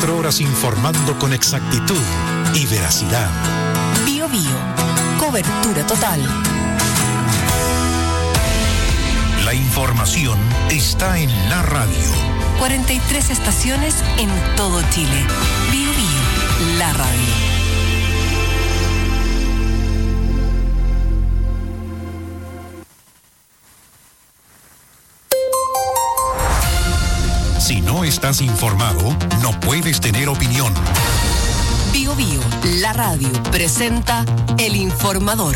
24 horas informando con exactitud y veracidad. Bio Bio, cobertura total. La información está en la radio. 43 estaciones en todo Chile. Bio Bio, la radio. Si no estás informado, no puedes tener opinión. Bio Bio, la radio, presenta El Informador.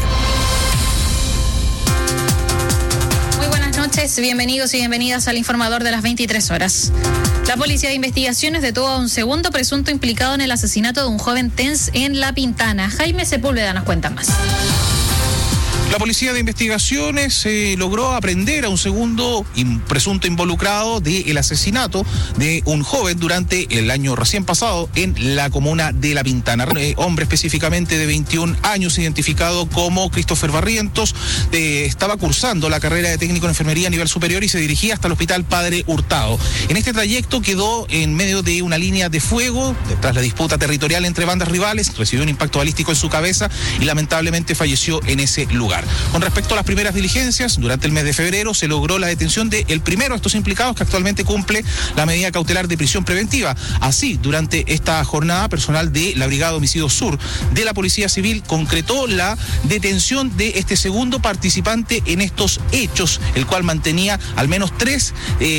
Muy buenas noches, bienvenidos y bienvenidas al Informador de las 23 horas. La Policía de Investigaciones detuvo a un segundo presunto implicado en el asesinato de un joven TENS en La Pintana. Jaime Sepúlveda nos cuenta más. La Policía de Investigaciones logró aprender a un segundo presunto involucrado del asesinato de un joven durante el año recién pasado en la comuna de La Pintana. Hombre específicamente de 21 años, identificado como Christopher Barrientos, estaba cursando la carrera de técnico en enfermería a nivel superior y se dirigía hasta el Hospital Padre Hurtado. En este trayecto quedó en medio de una línea de fuego, tras la disputa territorial entre bandas rivales, recibió un impacto balístico en su cabeza y lamentablemente falleció en ese lugar. Con respecto a las primeras diligencias, durante el mes de febrero se logró la detención del primero de estos implicados, que actualmente cumple la medida cautelar de prisión preventiva. Así, durante esta jornada, personal de la Brigada de Homicidios Sur de la Policía Civil concretó la detención de este segundo participante en estos hechos, el cual mantenía al menos 3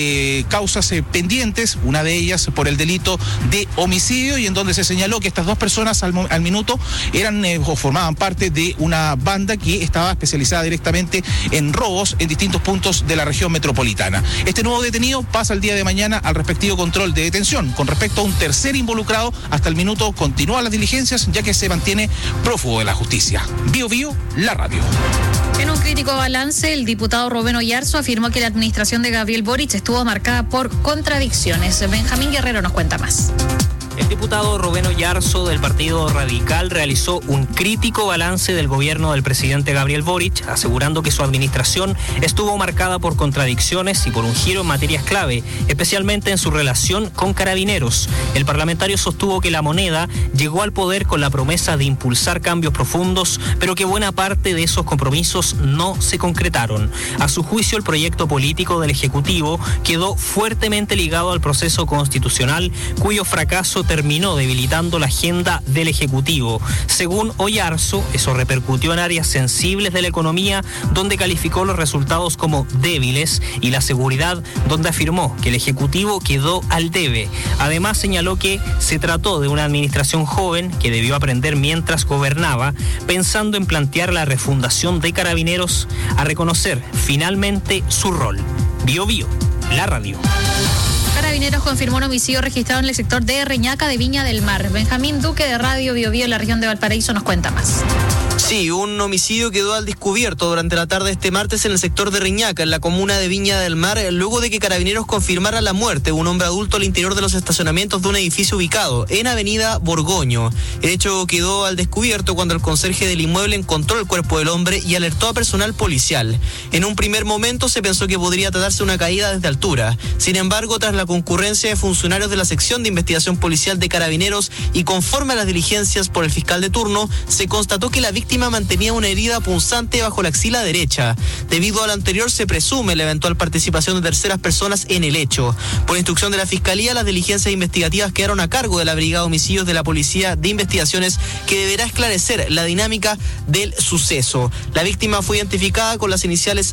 causas pendientes, una de ellas por el delito de homicidio, y en donde se señaló que estas dos personas al minuto eran o formaban parte de una banda que estaba especializada directamente en robos en distintos puntos de la región metropolitana. Este nuevo detenido pasa el día de mañana al respectivo control de detención. Con respecto a un tercer involucrado, hasta el minuto continúan las diligencias, ya que se mantiene prófugo de la justicia. Bio Bio, la radio. En un crítico balance, el diputado Rubén Oyarzo afirmó que la administración de Gabriel Boric estuvo marcada por contradicciones. Benjamín Guerrero nos cuenta más. El diputado Rubén Oyarzo del Partido Radical realizó un crítico balance del gobierno del presidente Gabriel Boric, asegurando que su administración estuvo marcada por contradicciones y por un giro en materias clave, especialmente en su relación con Carabineros. El parlamentario sostuvo que la moneda llegó al poder con la promesa de impulsar cambios profundos, pero que buena parte de esos compromisos no se concretaron. A su juicio, el proyecto político del Ejecutivo quedó fuertemente ligado al proceso constitucional, cuyo fracaso terminó debilitando la agenda del Ejecutivo. Según Oyarzo, eso repercutió en áreas sensibles de la economía, donde calificó los resultados como débiles, y la seguridad, donde afirmó que el Ejecutivo quedó al debe. Además, señaló que se trató de una administración joven que debió aprender mientras gobernaba, pensando en plantear la refundación de Carabineros, a reconocer finalmente su rol. Bio Bio, la radio. Carabineros confirmó un homicidio registrado en el sector de Reñaca de Viña del Mar. Benjamín Duque de Radio Bio Bio en la región de Valparaíso nos cuenta más. Sí, un homicidio quedó al descubierto durante la tarde de este martes en el sector de Reñaca, en la comuna de Viña del Mar, luego de que Carabineros confirmara la muerte de un hombre adulto al interior de los estacionamientos de un edificio ubicado en Avenida Borgoño. El hecho quedó al descubierto cuando el conserje del inmueble encontró el cuerpo del hombre y alertó a personal policial. En un primer momento se pensó que podría tratarse de una caída desde altura. Sin embargo, tras la concurrencia de funcionarios de la sección de investigación policial de Carabineros y conforme a las diligencias por el fiscal de turno, se constató que la víctima mantenía una herida punzante bajo la axila derecha. Debido a lo anterior, se presume la eventual participación de terceras personas en el hecho. Por instrucción de la Fiscalía, las diligencias investigativas quedaron a cargo de la Brigada de Homicidios de la Policía de Investigaciones, que deberá esclarecer la dinámica del suceso. La víctima fue identificada con las iniciales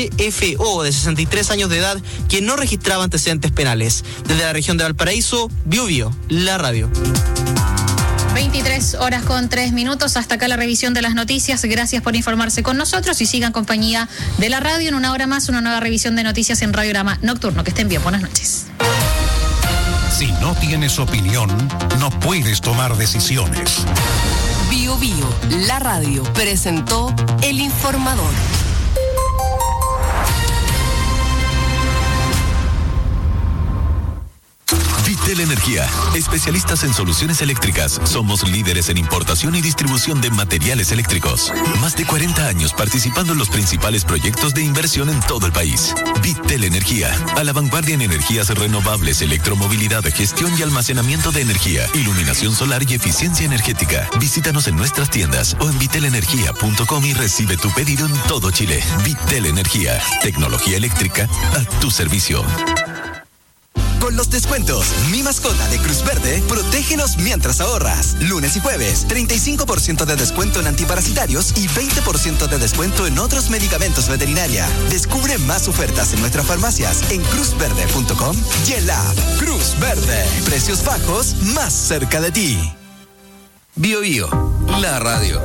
HFO, de 63 años de edad, quien no registraba antecedentes penales. Desde la región de Valparaíso, Bio Bio, la radio. 23 horas con 3 minutos. Hasta acá la revisión de las noticias. Gracias por informarse con nosotros y sigan compañía de la radio. En una hora más, una nueva revisión de noticias en Radiograma Nocturno. Que estén bien. Buenas noches. Si no tienes opinión, no puedes tomar decisiones. Bio Bio, la radio, presentó El Informador. Vitel Energía, especialistas en soluciones eléctricas. Somos líderes en importación y distribución de materiales eléctricos. Más de 40 años participando en los principales proyectos de inversión en todo el país. Vitel Energía, a la vanguardia en energías renovables, electromovilidad, gestión y almacenamiento de energía, iluminación solar y eficiencia energética. Visítanos en nuestras tiendas o en vitelenergia.com y recibe tu pedido en todo Chile. Vitel Energía, tecnología eléctrica a tu servicio. Con los descuentos, Mi Mascota de Cruz Verde, protégenos mientras ahorras. Lunes y jueves, 35% de descuento en antiparasitarios y 20% de descuento en otros medicamentos veterinaria. Descubre más ofertas en nuestras farmacias en cruzverde.com y en la app Cruz Verde. Precios bajos más cerca de ti. Bio Bio, la radio.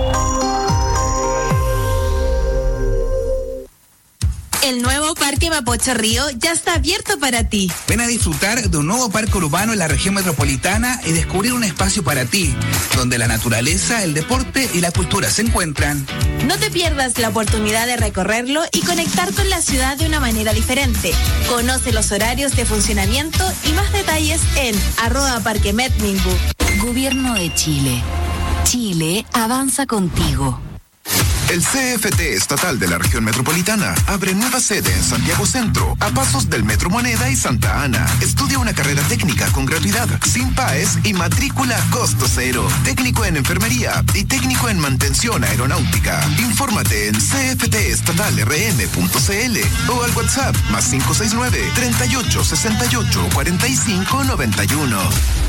El nuevo Parque Mapocho Río ya está abierto para ti. Ven a disfrutar de un nuevo parque urbano en la región metropolitana y descubrir un espacio para ti, donde la naturaleza, el deporte y la cultura se encuentran. No te pierdas la oportunidad de recorrerlo y conectar con la ciudad de una manera diferente. Conoce los horarios de funcionamiento y más detalles en @parquemetminbu. Gobierno de Chile. Chile avanza contigo. El CFT estatal de la región metropolitana abre nueva sede en Santiago Centro, a pasos del Metro Moneda y Santa Ana. Estudia una carrera técnica con gratuidad, sin PAES y matrícula costo cero. Técnico en enfermería y técnico en mantención aeronáutica. Infórmate en cftestatalrm.cl o al WhatsApp +569 38 68 45 91.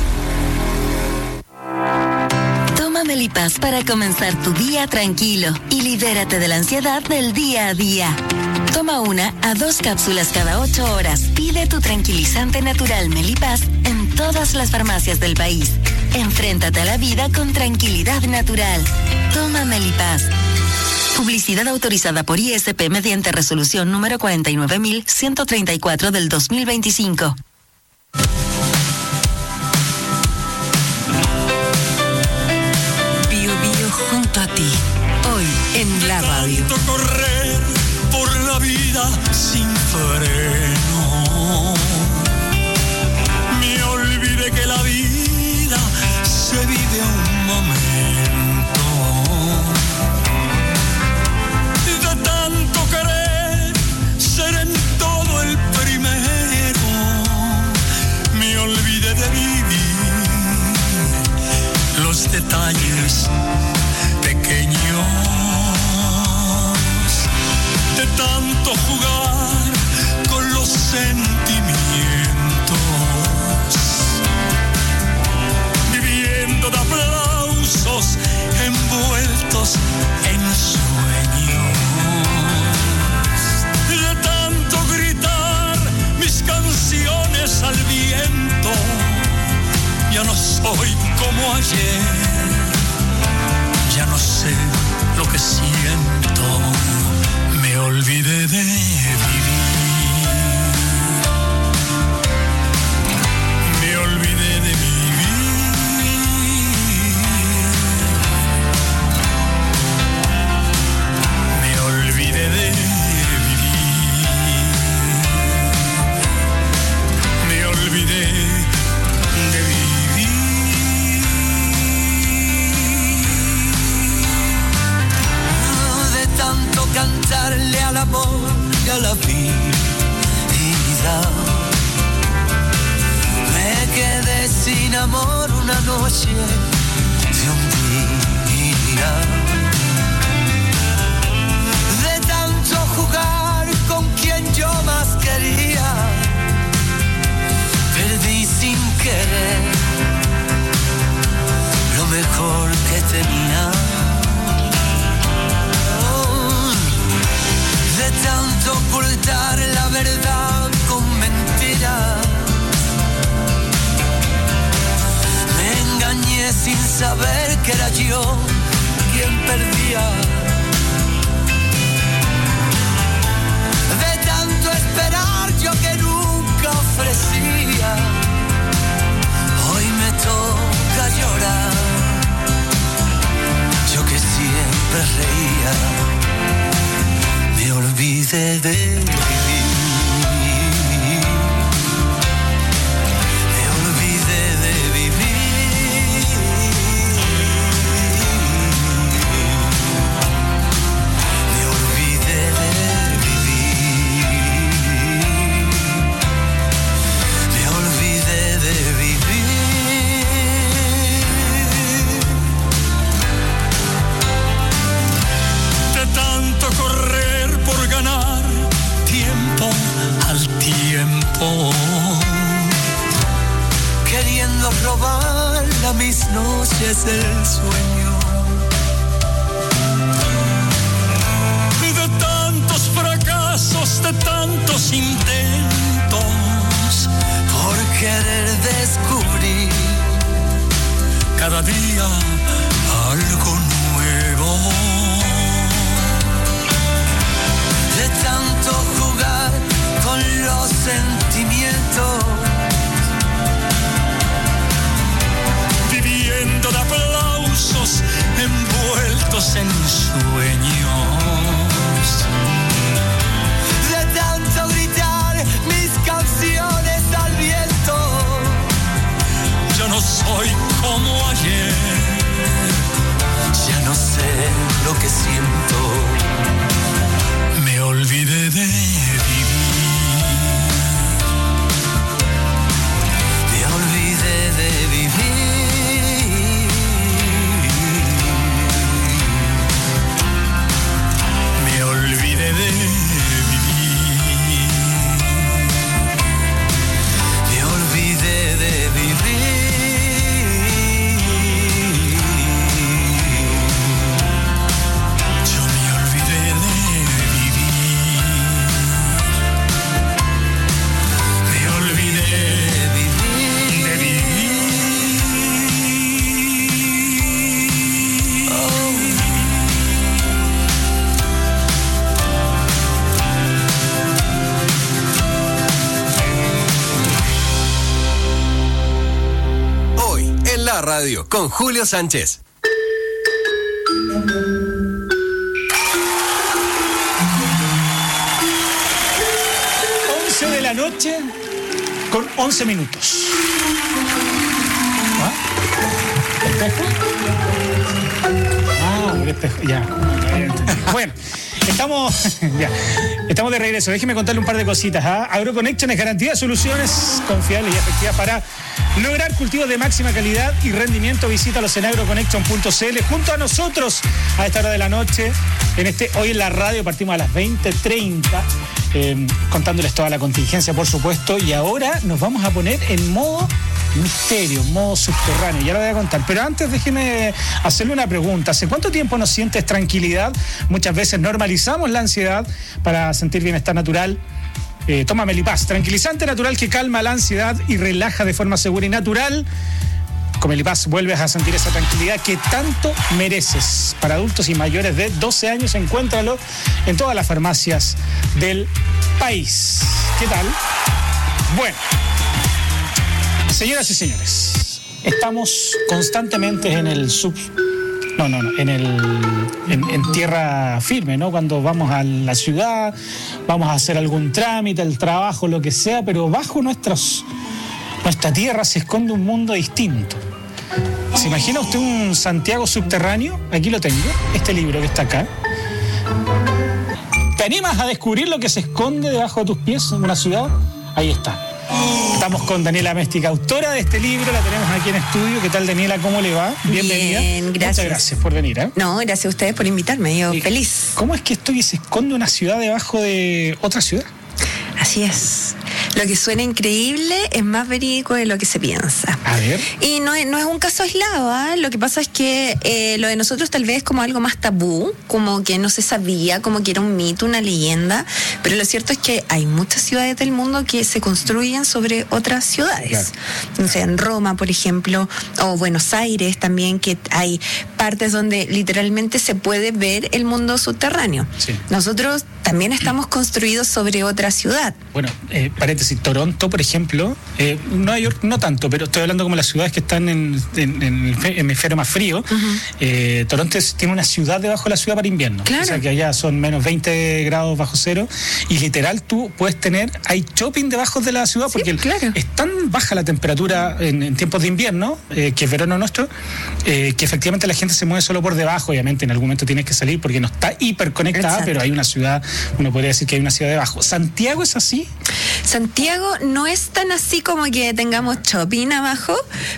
Toma Melipaz para comenzar tu día tranquilo y libérate de la ansiedad del día a día. Toma 1 a 2 cápsulas cada 8 horas. Pide tu tranquilizante natural Melipaz en todas las farmacias del país. Enfréntate a la vida con tranquilidad natural. Toma Melipaz. Publicidad autorizada por ISP mediante resolución número 49.134 del 2025. Junto a ti, hoy en la radio. Correr por la vida sin freno. Me olvidé que la vida se vive un momento. De tanto querer ser en todo el primero, me olvidé de vivir los detalles pequeños, de tanto jugar con los sentimientos, viviendo de aplausos envueltos en sueños, de tanto gritar mis canciones al viento, ya no soy como ayer. Ya no sé lo que siento, me olvidé de vivir, me olvidé de vivir, me olvidé de vivir, me olvidé de vivir. Tanto cantarle al amor y a la vida, me quedé sin amor una noche de un día, de tanto jugar con quien yo más quería, perdí sin querer lo mejor que tenía. De tanto ocultar la verdad con mentiras, me engañé sin saber que era yo quien perdía. De tanto esperar yo que nunca ofrecía, hoy me toca llorar, yo que siempre reía. Me olvidé de vivir, me puedo robarle a mis noches el sueño. De tantos fracasos, de tantos intentos, por querer descubrir cada día algo nuevo. De tanto jugar con los sentimientos, viviendo de aplausos envueltos en sueños. De tanto gritar mis canciones al viento, yo no soy como ayer, ya no sé lo que siento. Me olvidé de vivir, me olvidé de vivir, me olvidé de vivir, me olvidé de vivir, yo me olvidé de La radio con Julio Sánchez. De la noche con 11 minutos. ¿Ah? ¿Espejo? Ah, el espejo, ya. Bueno, estamos de regreso. Déjeme contarle un par de cositas. AgroConnection es garantía de soluciones confiables y efectivas para lograr cultivos de máxima calidad y rendimiento. Visítalos en agroconnection.cl junto a nosotros a esta hora de la noche. Hoy en la radio partimos a las 20:30. Contándoles toda la contingencia, por supuesto, y ahora nos vamos a poner en modo misterio, modo subterráneo, ya lo voy a contar, pero antes déjeme hacerle una pregunta. ¿Hace cuánto tiempo no sientes tranquilidad? Muchas veces normalizamos la ansiedad para sentir bienestar natural. Toma Melipaz, tranquilizante natural que calma la ansiedad y relaja de forma segura y natural. Con Melipaz vuelves a sentir esa tranquilidad que tanto mereces. Para adultos y mayores de 12 años, encuéntralo en todas las farmacias del país. ¿Qué tal? Bueno, señoras y señores, estamos constantemente en tierra firme, ¿no? Cuando vamos a la ciudad, vamos a hacer algún trámite, el trabajo, lo que sea, pero bajo nuestra tierra se esconde un mundo distinto. ¿Se imagina usted un Santiago subterráneo? Aquí lo tengo, este libro que está acá. ¿Te animas a descubrir lo que se esconde debajo de tus pies en una ciudad? Ahí está. Estamos con Daniela Méstica, autora de este libro, la tenemos aquí en estudio. ¿Qué tal, Daniela? ¿Cómo le va? Bienvenida. Bien, gracias. Muchas gracias por venir. No, gracias a ustedes por invitarme, yo feliz. ¿Cómo es que esto que se esconde una ciudad debajo de otra ciudad? Así es. Lo que suena increíble es más verídico de lo que se piensa. A ver. Y no es un caso aislado, ¿eh? Lo que pasa es que lo de nosotros tal vez es como algo más tabú, como que no se sabía, como que era un mito, una leyenda, pero lo cierto es que hay muchas ciudades del mundo que se construyen sobre otras ciudades. Claro. O sea, en Roma, por ejemplo, o Buenos Aires también, que hay partes donde literalmente se puede ver el mundo subterráneo. Sí. Nosotros también estamos construidos sobre otra ciudad. Bueno, paréntesis, Toronto, por ejemplo, Nueva York no tanto, pero estoy hablando como las ciudades que están en el hemisferio más frío. Uh-huh. Toronto tiene una ciudad debajo de la ciudad para invierno. Claro. O sea que allá son menos 20 grados bajo cero y literal tú puedes hay shopping debajo de la ciudad porque es tan baja la temperatura en tiempos de invierno, que es verano nuestro, que efectivamente la gente gente se mueve solo por debajo, obviamente en algún momento tienes que salir porque no está hiperconectada. Exacto. Pero hay una ciudad, uno podría decir que hay una ciudad debajo. ¿Santiago es así? Santiago no es tan así como que tengamos shopping abajo,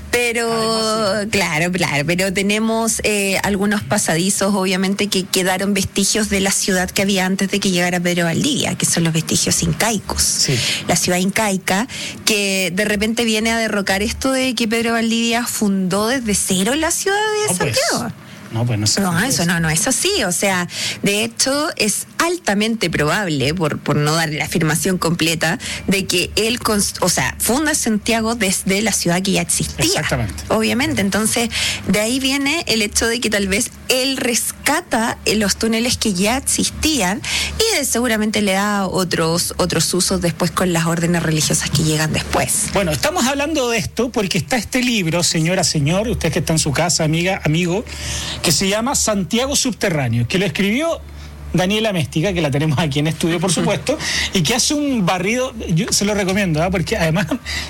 pero claro, pero tenemos algunos pasadizos, obviamente, que quedaron vestigios de la ciudad que había antes de que llegara Pedro Valdivia, que son los vestigios incaicos. Sí. La ciudad incaica, que de repente viene a derrocar esto de que Pedro Valdivia fundó desde cero la ciudad de Santiago. No, pues no sé. No, eso no es así. O sea, de hecho, es altamente probable, por no dar la afirmación completa, de que él, funda Santiago desde la ciudad que ya existía. Exactamente. Obviamente. Entonces, de ahí viene el hecho de que tal vez él rescata los túneles que ya existían y seguramente le da otros usos después con las órdenes religiosas que llegan después. Bueno, estamos hablando de esto porque está este libro, señora, señor, usted que está en su casa, amiga, amigo, que se llama Santiago Subterráneo, que lo escribió Daniela Méstica, que la tenemos aquí en estudio, por supuesto, y que hace un barrido, yo se lo recomiendo, porque además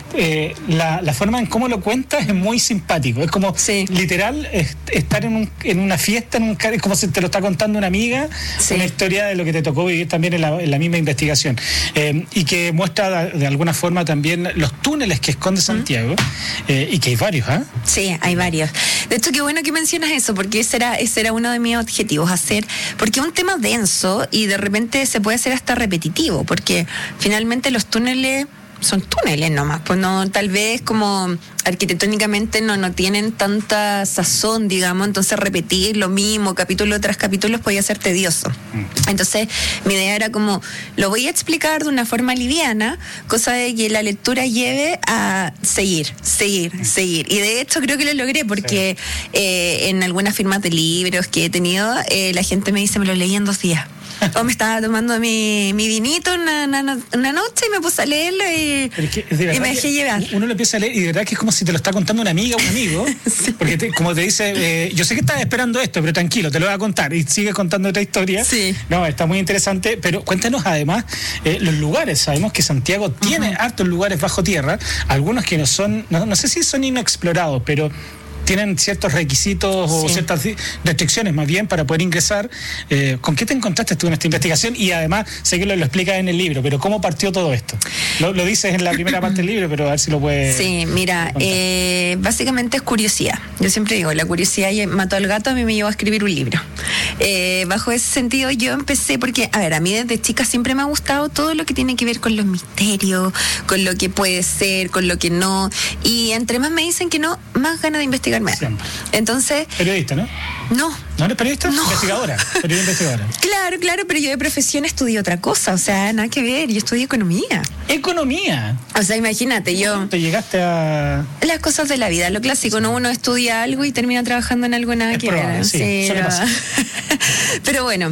la forma en cómo lo cuenta es muy simpático. Es como literal estar en una fiesta, es como si te lo está contando una amiga, una historia de lo que te tocó vivir también en la misma investigación, y que muestra de alguna forma también los túneles que esconde Santiago, y que hay varios, ¿ah? Sí, hay varios. De hecho, qué bueno que mencionas eso, porque ese era uno de mis objetivos, porque es un tema denso y de repente se puede hacer hasta repetitivo, porque finalmente los túneles son túneles nomás, pues no, tal vez como arquitectónicamente no tienen tanta sazón, digamos, entonces repetir lo mismo capítulo tras capítulo podía ser tedioso. Entonces mi idea era como, lo voy a explicar de una forma liviana, cosa de que la lectura lleve a seguir, y de hecho creo que lo logré, porque en algunas firmas de libros que he tenido, la gente me dice, me lo leí en 2 días. O me estaba tomando mi vinito una noche y me puse a leerlo y me dejé llevar. Uno lo empieza a leer y de verdad que es como si te lo está contando una amiga o un amigo. Sí. Porque como te dice, yo sé que estás esperando esto, pero tranquilo, te lo voy a contar. Y sigue contando otra historia. Sí. No, está muy interesante. Pero cuéntanos además los lugares. Sabemos que Santiago tiene hartos lugares bajo tierra. Algunos que no son, no sé si son inexplorados, pero tienen ciertos requisitos o ciertas restricciones más bien para poder ingresar. ¿Con qué te encontraste tú en esta investigación? Y además, sé que lo explicas en el libro, pero ¿cómo partió todo esto? Lo dices en la primera parte del libro, pero a ver si lo puedes... Sí, mira, básicamente es curiosidad. Yo siempre digo, la curiosidad mató al gato, a mí me llevó a escribir un libro. Bajo ese sentido yo empecé porque, a mí desde chica siempre me ha gustado todo lo que tiene que ver con los misterios, con lo que puede ser, con lo que no. Y entre más me dicen que no, más ganas de investigar. Siempre. Entonces... Periodista, ¿no? No. ¿No eres periodista? No. Investigadora. Investigadora. Claro, pero yo de profesión estudié otra cosa, o sea, nada que ver, yo estudié economía. ¿Economía? O sea, imagínate, yo... ¿Te llegaste a...? Las cosas de la vida, lo clásico, ¿no? Uno estudia algo y termina trabajando en algo nada que ver. Sí, suele pasar. Pero bueno...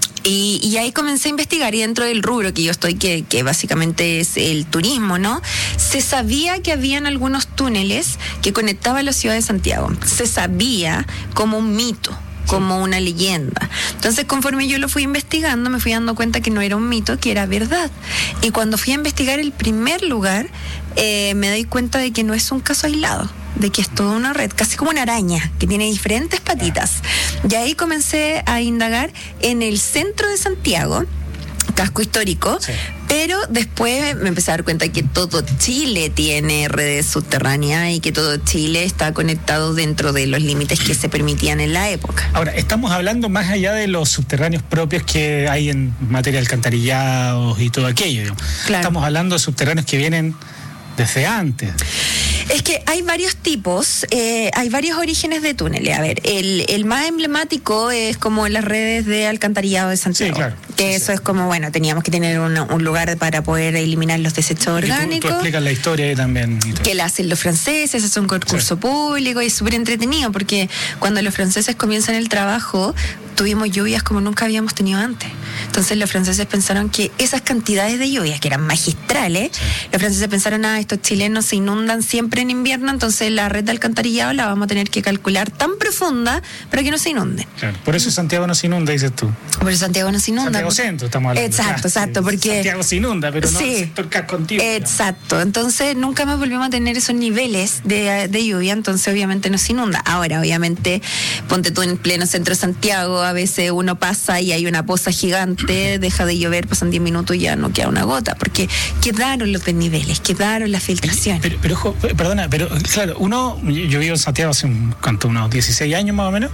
Y ahí comencé a investigar, y dentro del rubro que yo estoy, que básicamente es el turismo, ¿no? Se sabía que habían algunos túneles que conectaban la ciudad de Santiago. Se sabía como un mito, como una leyenda. Entonces, conforme yo lo fui investigando, me fui dando cuenta que no era un mito, que era verdad. Y cuando fui a investigar el primer lugar, me doy cuenta de que no es un caso aislado, de que es toda una red, casi como una araña, que tiene diferentes patitas. Y ahí comencé a indagar en el centro de Santiago, casco histórico, pero después me empecé a dar cuenta que todo Chile tiene redes subterráneas y que todo Chile está conectado dentro de los límites que se permitían en la época. Ahora, estamos hablando más allá de los subterráneos propios que hay en materia de alcantarillados y todo aquello. Claro. Estamos hablando de subterráneos que vienen desde antes. Es que hay varios tipos, hay varios orígenes de túneles. A ver, el más emblemático es como las redes de alcantarillado de Santiago. Sí, claro. Que eso es como, bueno, teníamos que tener un lugar para poder eliminar los desechos orgánicos. Tú explicas la historia ahí también. Que la hacen los franceses, es un concurso público y es súper entretenido porque cuando los franceses comienzan el trabajo, tuvimos lluvias como nunca habíamos tenido antes. Entonces los franceses pensaron que esas cantidades de lluvias, que eran magistrales, los franceses pensaron, estos chilenos se inundan siempre en invierno, entonces la red de alcantarillado la vamos a tener que calcular tan profunda para que no se inunde. Claro. Por eso Santiago no se inunda, dices tú. Por eso Santiago no se inunda, Santiago Centro estamos hablando. Exacto, porque Santiago se inunda, pero no sí, el sector casco antiguo. Exacto, entonces nunca más volvimos a tener esos niveles de lluvia, entonces obviamente no se inunda. Ahora, obviamente, ponte tú en pleno centro de Santiago, a veces uno pasa y hay una poza gigante, deja de llover, pasan 10 minutos y ya no queda una gota, porque quedaron los desniveles, quedaron las filtraciones. Pero ojo, perdona, pero claro, yo vivo en Santiago hace unos 16 años más o menos,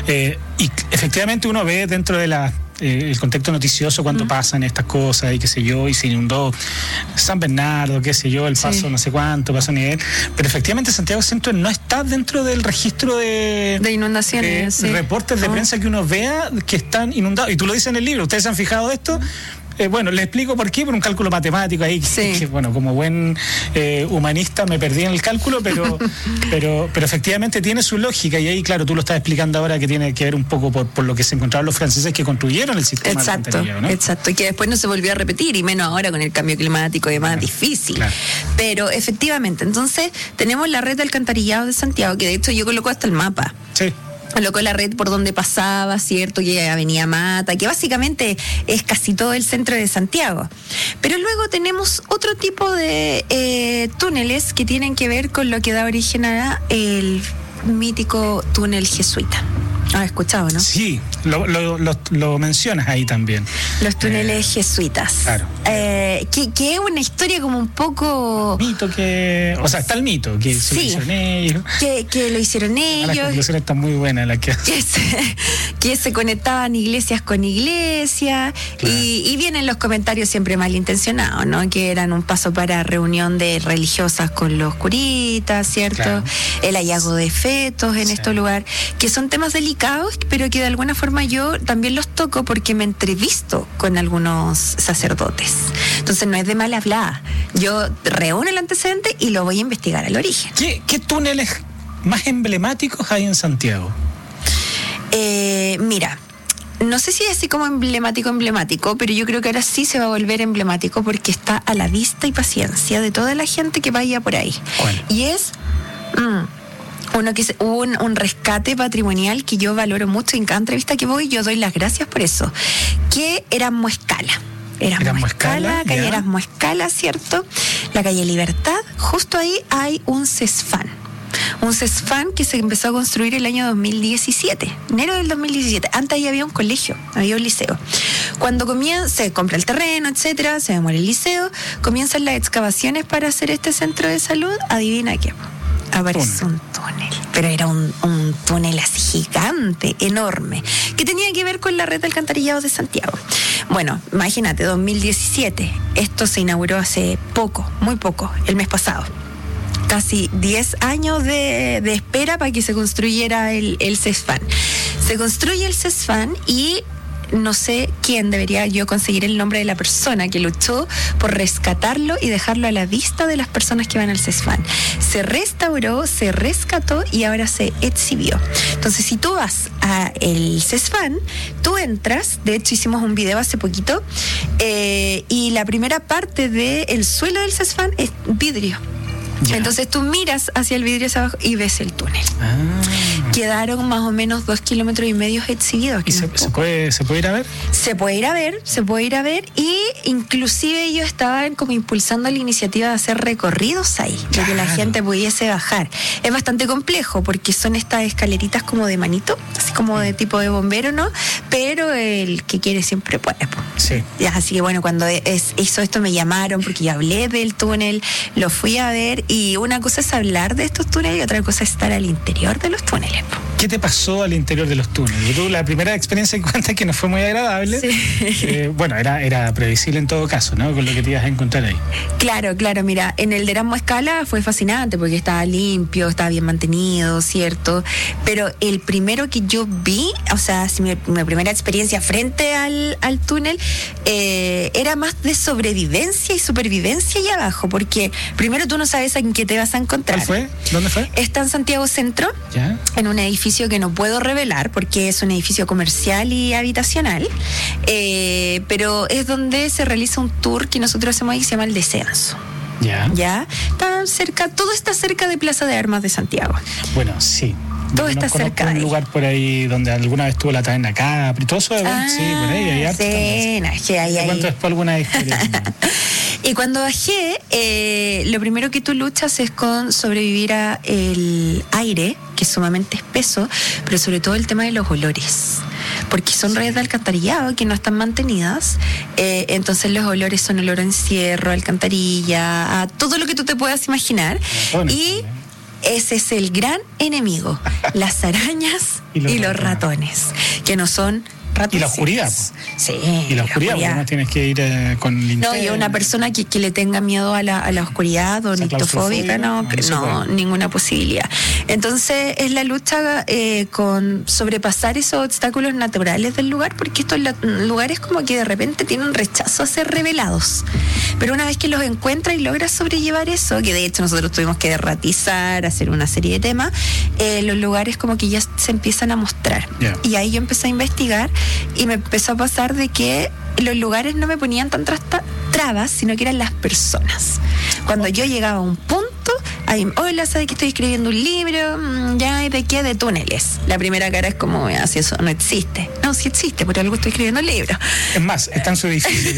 y efectivamente uno ve dentro de el contexto noticioso cuando pasan estas cosas y qué sé yo, y se inundó San Bernardo, qué sé yo, el paso no sé cuánto, paso nivel, pero efectivamente Santiago Centro no está dentro del registro de inundaciones, reportes de prensa que uno vea que están inundados, y tú lo dices en el libro. ¿Ustedes se han fijado de esto? Bueno, les explico por qué, por un cálculo matemático ahí, que bueno, como buen humanista me perdí en el cálculo, pero efectivamente tiene su lógica, y ahí, claro, tú lo estás explicando ahora, que tiene que ver un poco por lo que se encontraron los franceses que construyeron el sistema de alcantarillado, ¿no? Exacto, y que después no se volvió a repetir, y menos ahora con el cambio climático y más difícil. Claro. Pero efectivamente, entonces tenemos la red de alcantarillado de Santiago, que de hecho yo coloco hasta el mapa. Sí. Colocó la red por donde pasaba, ¿cierto? Que Avenida Mata, que básicamente es casi todo el centro de Santiago. Pero luego tenemos otro tipo de túneles que tienen que ver con lo que da origen a el mítico túnel jesuita. ¿Has escuchado, no? Sí, lo mencionas ahí también. Los túneles jesuitas. Claro. Que es una historia como un poco... Mito que... O sea, está el mito, que se lo hicieron ellos. Que lo hicieron ellos. Las conclusiones están muy buenas las que que se conectaban iglesias con iglesias. Claro. Y vienen los comentarios siempre malintencionados, ¿no? Que eran un paso para reunión de religiosas con los curitas, ¿cierto? Claro. El hallazgo de fetos en estos lugares, que son temas delicados, pero que de alguna forma yo también los toco porque me entrevisto con algunos sacerdotes. Entonces no es de mal hablada. Yo reúno el antecedente y lo voy a investigar al origen. ¿Qué túneles más emblemáticos hay en Santiago? Mira, no sé si es así como emblemático, pero yo creo que ahora sí se va a volver emblemático porque está a la vista y paciencia de toda la gente que vaya por ahí. ¿Cuál? Y es... uno que es un rescate patrimonial que yo valoro mucho, en cada entrevista que voy yo doy las gracias por eso, que Erasmo Escala. Erasmo Escala, calle Erasmo Escala, ¿cierto? La calle Libertad, justo ahí hay un CESFAN. Un CESFAN que se empezó a construir el año 2017, enero del 2017. Antes ahí había un colegio, había un liceo. Cuando se compra el terreno, etcétera, se demora el liceo, comienzan las excavaciones para hacer este centro de salud. Adivina qué. Aparece un túnel, pero era un túnel así gigante, enorme, que tenía que ver con la red de alcantarillado de Santiago. Bueno, imagínate, 2017, esto se inauguró hace poco, muy poco, el mes pasado. Casi 10 años de espera para que se construyera el CESFAN. Se construye el CESFAN y... no sé quién debería yo conseguir el nombre de la persona que luchó por rescatarlo y dejarlo a la vista de las personas que van al CESFAN. Se restauró, se rescató y ahora se exhibió. Entonces, si tú vas a el CESFAN, tú entras, de hecho hicimos un video hace poquito, y la primera parte del suelo del CESFAN es vidrio. Ya. Entonces tú miras hacia el vidrio hacia abajo y ves el túnel. Quedaron más o menos 2,5 kilómetros exhibidos. ¿Y se puede ir a ver? Se puede ir a ver y inclusive ellos estaban como impulsando la iniciativa de hacer recorridos ahí, de que la gente pudiese bajar. Es bastante complejo porque son estas escaleritas como de manito, así como de tipo de bombero, ¿no? Pero el que quiere siempre puede. Sí. Así que bueno, cuando hizo esto me llamaron porque yo hablé del túnel, lo fui a ver. Y una cosa es hablar de estos túneles y otra cosa es estar al interior de los túneles. ¿Qué te pasó al interior de los túneles? Tú, la primera experiencia que cuentas que no fue muy agradable. Sí. Bueno, era previsible en todo caso, ¿no? Con lo que te ibas a encontrar ahí. Claro, mira, en el de Erasmo Escala fue fascinante porque estaba limpio, estaba bien mantenido, ¿cierto? Pero el primero que yo vi, o sea, mi primera experiencia frente al túnel, era más de sobrevivencia y supervivencia allá abajo, porque primero tú no sabes en qué te vas a encontrar. ¿Cuál fue? ¿Dónde fue? Está en Santiago Centro, ¿ya? En un edificio que no puedo revelar porque es un edificio comercial y habitacional, pero es donde se realiza un tour que nosotros hacemos ahí que se llama El Descenso. Ya. Está cerca, todo está cerca de Plaza de Armas de Santiago. Bueno, sí. Todo está cerca de un ahí. lugar por ahí donde alguna vez estuvo la taberna Capri, todo eso, sí, por ahí. Hay cuento después alguna historia. Y cuando bajé, lo primero que tú luchas es con sobrevivir a el aire, que es sumamente espeso, pero sobre todo el tema de los olores. Porque son redes de alcantarillado que no están mantenidas, entonces los olores son olor a encierro, a alcantarilla, a todo lo que tú te puedas imaginar. Y ese es el gran enemigo, las arañas y los ratones, que no son ratones. Y la oscuridad. Sí. Y la oscuridad, porque no tienes que ir con linterna. No, y una persona que le tenga miedo a la oscuridad o nictofóbica, no, ninguna posibilidad. Entonces es la lucha con sobrepasar esos obstáculos naturales del lugar, porque estos lugares como que de repente tienen rechazo a ser revelados. Pero una vez que los encuentras y logras sobrellevar eso, que de hecho nosotros tuvimos que derratizar, hacer una serie de temas, los lugares como que ya se empiezan a mostrar. Yeah. Y ahí yo empecé a investigar y me empezó a pasar de que los lugares no me ponían tantas trabas, sino que eran las personas. Cuando yo llegaba a un punto, ahí, hola, ¿sabes que estoy escribiendo un libro? ¿Ya? ¿Y de qué? De túneles. La primera cara es como, si eso no existe. No, sí existe, por algo estoy escribiendo un libro. Es más, está en su edificio.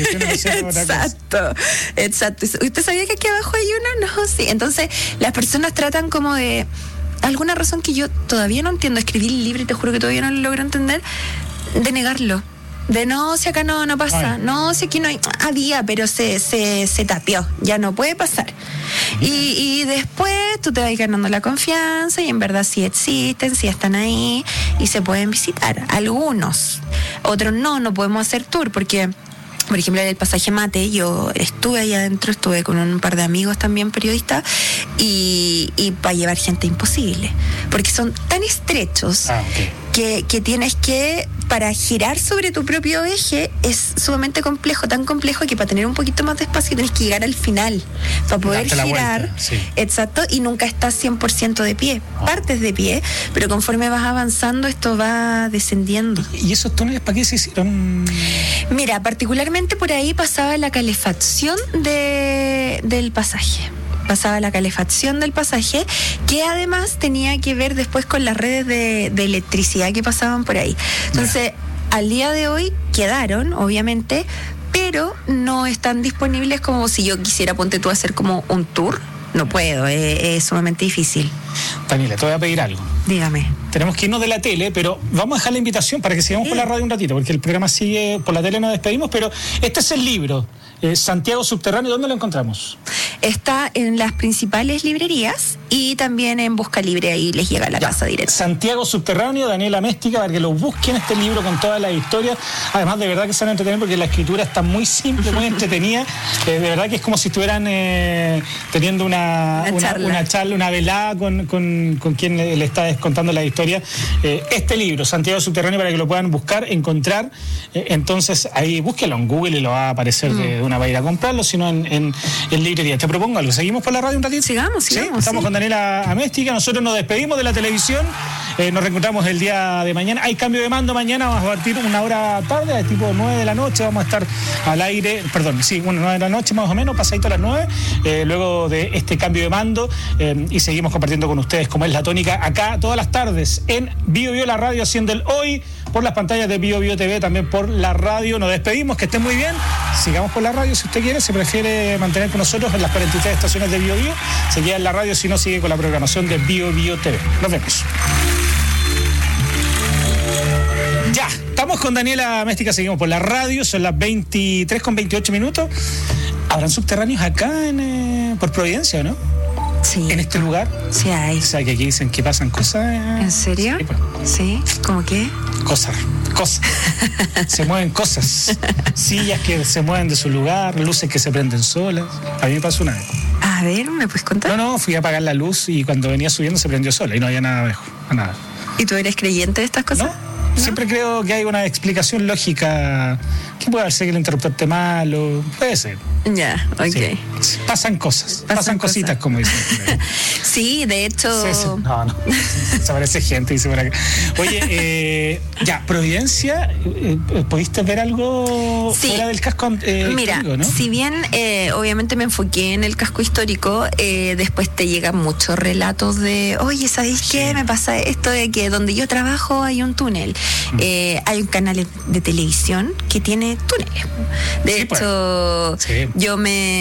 Exacto. ¿Usted sabía que aquí abajo hay uno? No, sí. Entonces, las personas tratan como de alguna razón que yo todavía no entiendo. Escribí el libro y te juro que todavía no lo logro entender, de negarlo. De no, si acá no pasa. Ay. No, si aquí no hay. Había, pero se tapió. Ya no puede pasar. Y después tú te vas ganando la confianza y en verdad sí existen, sí están ahí y se pueden visitar. Algunos. Otros no podemos hacer tour porque... Por ejemplo, en el pasaje Mate, yo estuve ahí adentro, estuve con un par de amigos también periodistas y para llevar gente imposible, porque son tan estrechos que tienes que, para girar sobre tu propio eje, es sumamente complejo, tan complejo que para tener un poquito más de espacio tienes que llegar al final, para poder girar, exacto, y nunca estás 100% de pie, partes de pie, pero conforme vas avanzando esto va descendiendo. ¿Y esos túneles para qué se hicieron? Mira, particularmente por ahí pasaba la calefacción del pasaje. Que además tenía que ver después con las redes de electricidad que pasaban por ahí. Entonces, al día de hoy quedaron, obviamente, pero no están disponibles como si yo quisiera, ponte tú, hacer como un tour. No puedo, es sumamente difícil. Daniela, te voy a pedir algo. Dígame. Tenemos que irnos de la tele, pero vamos a dejar la invitación para que sigamos por la radio un ratito, porque el programa sigue por la tele, nos despedimos, pero este es el libro, Santiago Subterráneo. ¿Dónde lo encontramos? Está en las principales librerías y también en Busca Libre, ahí les llega a la casa directa. Santiago Subterráneo, Daniela Méstica, para que lo busquen, este libro con todas las historias. Además, de verdad que se van a entretener porque la escritura está muy simple, muy entretenida. De verdad que es como si estuvieran teniendo una charla, una velada con quien le está contando la historia. Este libro, Santiago Subterráneo, para que lo puedan buscar, encontrar. Entonces, ahí búsquelo en Google y lo va a aparecer de una para ir a comprarlo, sino en librería. Te propongo algo. ¿Seguimos por la radio un ratito? Sigamos. ¿Sí? Estamos con Daniela Améstica. Nosotros nos despedimos de la televisión. Nos reencontramos el día de mañana. Hay cambio de mando mañana. Vamos a partir una hora tarde, tipo 9 de la noche. Vamos a estar al aire. 9 de la noche más o menos, pasadito a las 9. Luego de este cambio de mando. Y seguimos compartiendo con ustedes, como es la tónica, acá todas las tardes en Bio Bio, la radio, haciendo el hoy por las pantallas de Bio Bio TV, también por la radio. Nos despedimos, que estén muy bien. Sigamos por la radio si usted quiere, se prefiere mantener con nosotros en las 43 estaciones de Bio Bio, se queda en la radio, si no sigue con la programación de Bio Bio TV. Nos vemos. Ya, estamos con Daniela Méstica, seguimos por la radio, son las 23:28. ¿Habrán subterráneos acá por Providencia o no? Sí. ¿En este lugar? Sí hay. O sea, que aquí dicen que pasan cosas. ¿En serio? Sí, pues. Sí, ¿cómo qué? Cosas. Se mueven cosas. Sillas que se mueven de su lugar, luces que se prenden solas. A mí me pasó una vez. A ver, ¿me puedes contar? No, fui a apagar la luz y cuando venía subiendo se prendió sola y no había nada abajo. Nada. ¿Y tú eres creyente de estas cosas? ¿No? Siempre creo que hay una explicación lógica. Que puede ser que el interruptor esté malo. Puede ser. Ya, ok. Sí. Pasan cosas, pasan cositas, como dicen. Sí, de hecho... Sí. No, se aparece gente, dice por acá. Oye, Providencia, ¿pudiste ver algo fuera del casco mira, histórico, no? Si bien obviamente me enfoqué en el casco histórico, después te llegan muchos relatos de, oye, ¿sabéis qué? Me pasa esto de que donde yo trabajo hay un túnel. Hay un canal de televisión que tiene túneles. De hecho, yo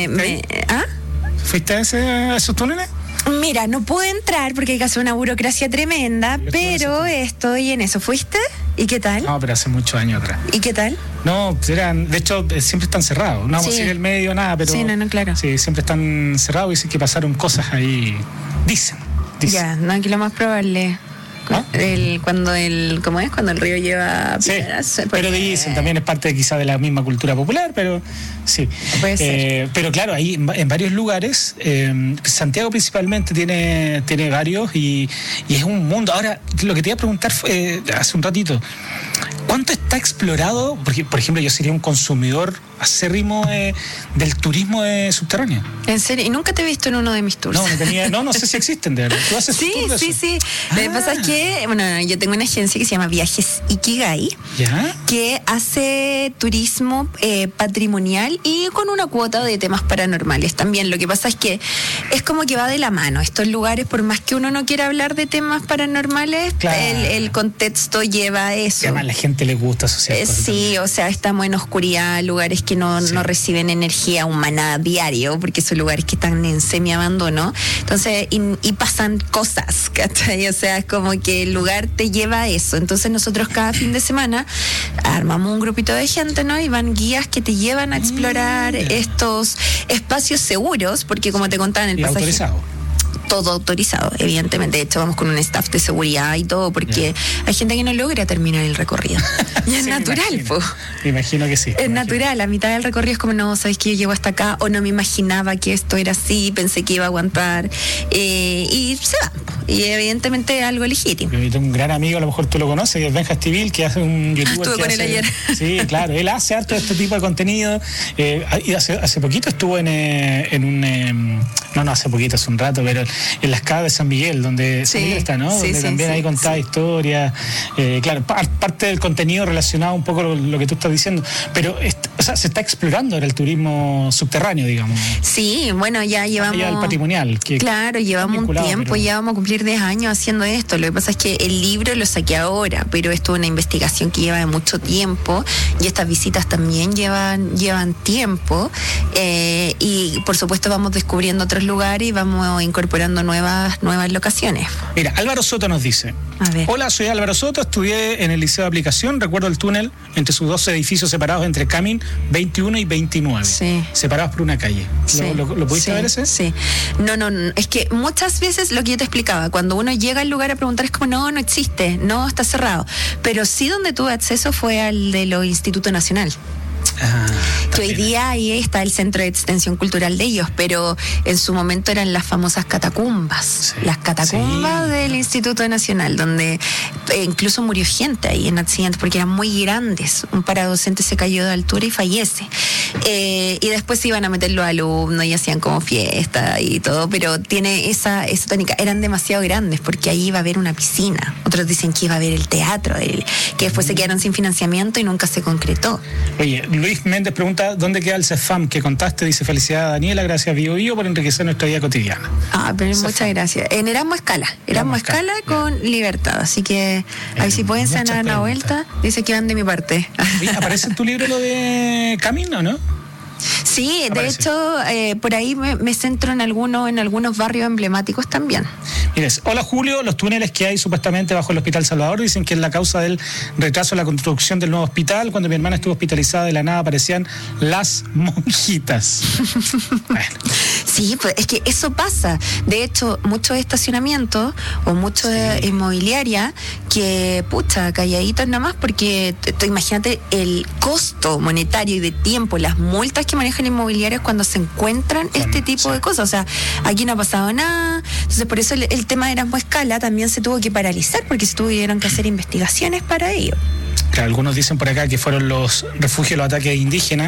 ¿Fuiste a esos túneles? Mira, no pude entrar porque hay que hacer una burocracia tremenda, pero estoy en eso. ¿Fuiste? ¿Y qué tal? No, pero hace muchos años atrás. ¿Y qué tal? No, de hecho, siempre están cerrados. No vamos a ir el medio, nada, pero... Sí, claro. Sí, siempre están cerrados y dicen que pasaron cosas ahí. Dicen. Ya, no, aquí lo más probable... Cuando el río lleva piedras, pero dicen, también es parte quizá de la misma cultura popular, pero sí. Puede ser. Pero claro, ahí en varios lugares, Santiago principalmente tiene varios y es un mundo. Ahora, lo que te iba a preguntar hace un ratito, ¿cuánto está explorado? Porque, por ejemplo, yo sería un consumidor acérrimo del turismo subterráneo. ¿En serio? ¿Y nunca te he visto en uno de mis tours? No sé si existen, de verdad. ¿Tú haces tours de eso? Sí. Lo que pasa es que, yo tengo una agencia que se llama Viajes Ikigai, que hace turismo patrimonial y con una cuota de temas paranormales también. Lo que pasa es que es como que va de la mano. Estos lugares, por más que uno no quiera hablar de temas paranormales, el contexto lleva a eso. Y además a la gente le gusta asociar cosas sí, o sea, estamos en oscuridad, lugares que no reciben energía humana a diario, porque son lugares que están en semi-abandono. Entonces, y pasan cosas, ¿cachai? O sea, es como que el lugar te lleva a eso. Entonces, nosotros cada fin de semana armamos un grupito de gente, ¿no? Y van guías que te llevan a explorar estos espacios seguros, porque como te contaba en el pasaje... autorizado. Todo autorizado, evidentemente. De hecho, vamos con un staff de seguridad y todo, porque hay gente que no logra terminar el recorrido. Y es natural, po. Me imagino que sí. Es natural. A mitad del recorrido es como, no, ¿sabes qué? Yo llego hasta acá, o no me imaginaba que esto era así, pensé que iba a aguantar. Y se va. Y evidentemente algo legítimo. Yo tengo un gran amigo, a lo mejor tú lo conoces, que es Benja Estivil, que hace un youtuber. Estuve con él ayer. Sí, claro. Él hace harto de este tipo de contenido. Y hace poquito estuvo en un... no, hace poquito, hace un rato, pero en las casas de San Miguel, donde San Miguel está, ¿no? Donde también ahí contaba historias. Claro, parte del contenido relacionado un poco con lo que tú estás diciendo. Pero, se está explorando ahora el turismo subterráneo, digamos. Sí, bueno, ya llevamos... Ya el patrimonial. Claro, llevamos un tiempo, ya vamos a cumplir 10 años haciendo esto. Lo que pasa es que el libro lo saqué ahora, pero esto es una investigación que lleva mucho tiempo y estas visitas también llevan tiempo. Y, por supuesto, vamos descubriendo otros lugares y vamos incorporando nuevas locaciones. Mira, Álvaro Soto nos dice: hola, soy Álvaro Soto, estudié en el Liceo de Aplicación, recuerdo el túnel entre sus dos edificios separados entre Camin 21 y 29, separados por una calle. ¿Lo pudiste ver ese? Sí. No, es que muchas veces lo que yo te explicaba, cuando uno llega al lugar a preguntar es como, no existe, no, está cerrado. Pero sí, donde tuve acceso fue al de los Instituto Nacional. Que hoy día ahí está el centro de extensión cultural de ellos, pero en su momento eran las famosas catacumbas, las catacumbas del Instituto Nacional, donde incluso murió gente ahí en accidentes porque eran muy grandes. Un paradocente se cayó de altura y fallece. Y después se iban a meter los alumnos y hacían como fiesta y todo, pero tiene esa tónica. Eran demasiado grandes porque ahí iba a haber una piscina. Otros dicen que iba a haber el teatro, que después se quedaron sin financiamiento y nunca se concretó. Oye, Luis Méndez pregunta: ¿dónde queda el CEFAM que contaste? Dice: felicidades, Daniela, gracias Bio Bio por enriquecer nuestra vida cotidiana. Pero muchas gracias. En Erasmo Escala con Libertad, así que ahí si pueden se dar una vuelta, dice que van de mi parte. ¿Aparece en tu libro lo de Camino, no? Sí, de hecho, por ahí me centro en algunos barrios emblemáticos también. Mires, hola Julio, los túneles que hay supuestamente bajo el Hospital Salvador dicen que es la causa del retraso de la construcción del nuevo hospital. Cuando mi hermana estuvo hospitalizada, de la nada aparecían las monjitas. Bueno. Sí, pues es que eso pasa. De hecho, muchos estacionamientos o muchos inmobiliarias que, calladitas nada más, porque imagínate el costo monetario y de tiempo, las multas que manejan inmobiliarios cuando se encuentran este tipo de cosas. O sea, aquí no ha pasado nada. Entonces, por eso el tema de Erasmo Escala también se tuvo que paralizar, porque se tuvieron que hacer investigaciones para ello. Claro, algunos dicen por acá que fueron los refugios, los ataques indígenas.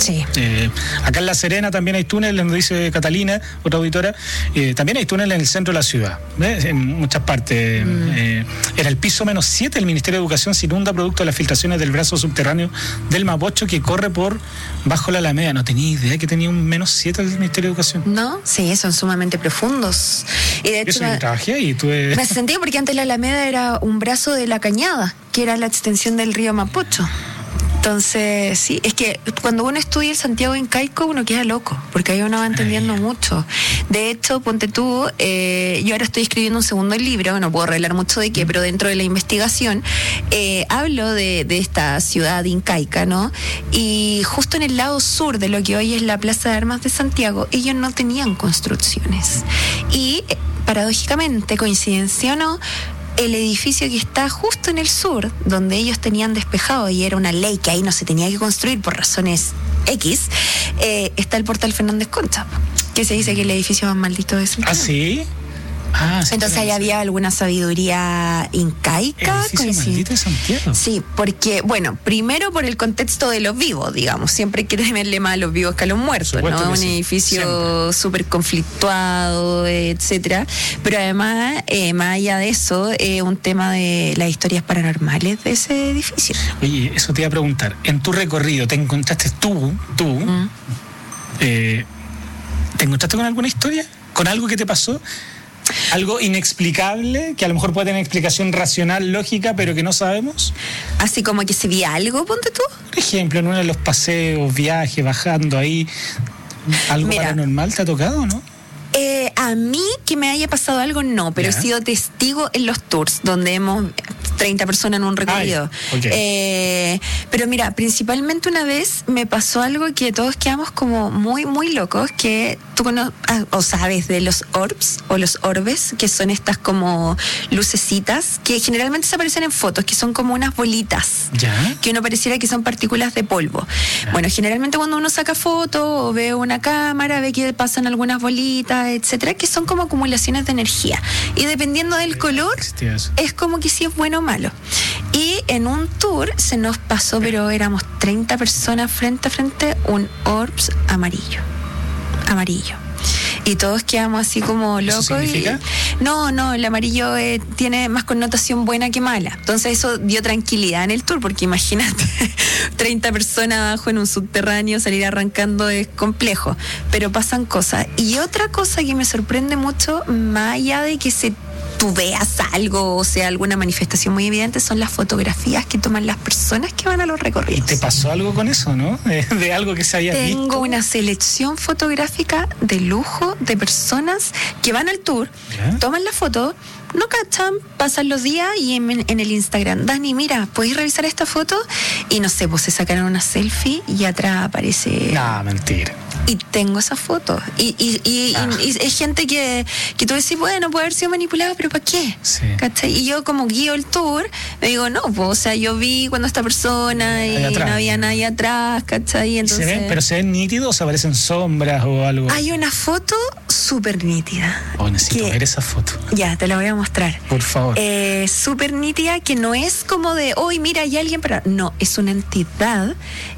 Sí. Acá en La Serena también hay túneles, nos dice Catalina, otra auditora. También hay túneles en el centro de la ciudad, ¿ves? En muchas partes. Era el piso -7 del Ministerio de Educación se inunda producto de las filtraciones del brazo subterráneo del Mapocho que corre por bajo la Alameda. No tenía idea que tenía un -7 el Ministerio de Educación. No, sí, son sumamente profundos. Y de hecho, yo trabajé ahí. Me sentí porque antes la Alameda era un brazo de la Cañada, que era la extensión del río Mapocho. Entonces, sí, es que cuando uno estudia el Santiago incaico, uno queda loco, porque ahí uno va entendiendo mucho. De hecho, ponte tú, yo ahora estoy escribiendo un segundo libro, no puedo revelar mucho de qué, pero dentro de la investigación hablo de esta ciudad incaica, ¿no? Y justo en el lado sur de lo que hoy es la Plaza de Armas de Santiago, ellos no tenían construcciones. Y, paradójicamente, coincidencia o no, el edificio que está justo en el sur, donde ellos tenían despejado y era una ley que ahí no se tenía que construir por razones X, está el Portal Fernández Concha, que se dice que es el edificio más maldito de Santiago. ¿Ah, sí? Sí, entonces ahí había alguna sabiduría incaica. ¿Maldito de Santiago? Sí, porque, bueno, primero por el contexto de los vivos, digamos. Siempre hay que tenerle más a los vivos que a los muertos, ¿no? Un edificio súper conflictuado, etcétera. Pero además, más allá de eso, un tema de las historias paranormales de ese edificio. Oye, eso te iba a preguntar. En tu recorrido, ¿te encontraste ¿te encontraste con alguna historia? ¿Con algo que te pasó? ¿Algo inexplicable, que a lo mejor puede tener explicación racional, lógica, pero que no sabemos? Así como que se vía algo, ponte tú. Por ejemplo, en uno de los paseos, viajes, bajando ahí, ¿algo paranormal te ha tocado, no? A mí que me haya pasado algo, no, pero he sido testigo en los tours, donde hemos 30 personas en un recorrido. Pero mira, principalmente una vez me pasó algo que todos quedamos como muy, muy locos, que tú o sabes de los orbs o los orbes, que son estas como lucecitas, que generalmente se aparecen en fotos, que son como unas bolitas, que uno pareciera que son partículas de polvo. Bueno, generalmente cuando uno saca fotos o ve una cámara, ve que pasan algunas bolitas, etcétera, que son como acumulaciones de energía. Y dependiendo del color, es como que si es bueno o malo. Y en un tour se nos pasó, pero éramos 30 personas frente a frente, un orbs amarillo. Y todos quedamos así como locos. ¿Eso significa? No, el amarillo tiene más connotación buena que mala. Entonces eso dio tranquilidad en el tour, porque imagínate, 30 personas abajo en un subterráneo, salir arrancando es complejo, pero pasan cosas. Y otra cosa que me sorprende mucho, más allá de que tú veas algo, o sea, alguna manifestación muy evidente, son las fotografías que toman las personas que van a los recorridos. ¿Y te pasó algo con eso, no? De algo que se había visto. Tengo una selección fotográfica de lujo de personas que van al tour, toman la foto, no cachan, pasan los días y en el Instagram, Dani, mira, ¿podéis revisar esta foto? Y no sé, pues se sacaron una selfie y atrás aparece... No, mentira. Y tengo esa foto. Y es gente que tú decís, bueno, puede haber sido manipulado, pero ¿para qué? Sí. ¿Cachai? Y yo como guío el tour, me digo, no, pues, o sea, yo vi cuando esta persona y no había nadie atrás, ¿cachai? Entonces, ¿Pero se ven nítidos o aparecen sombras o algo? Hay una foto súper nítida. Necesito ver esa foto. Ya, te la voy a mostrar. Por favor. Súper nítida, que no es como de, hoy mira, hay alguien para... No, es una entidad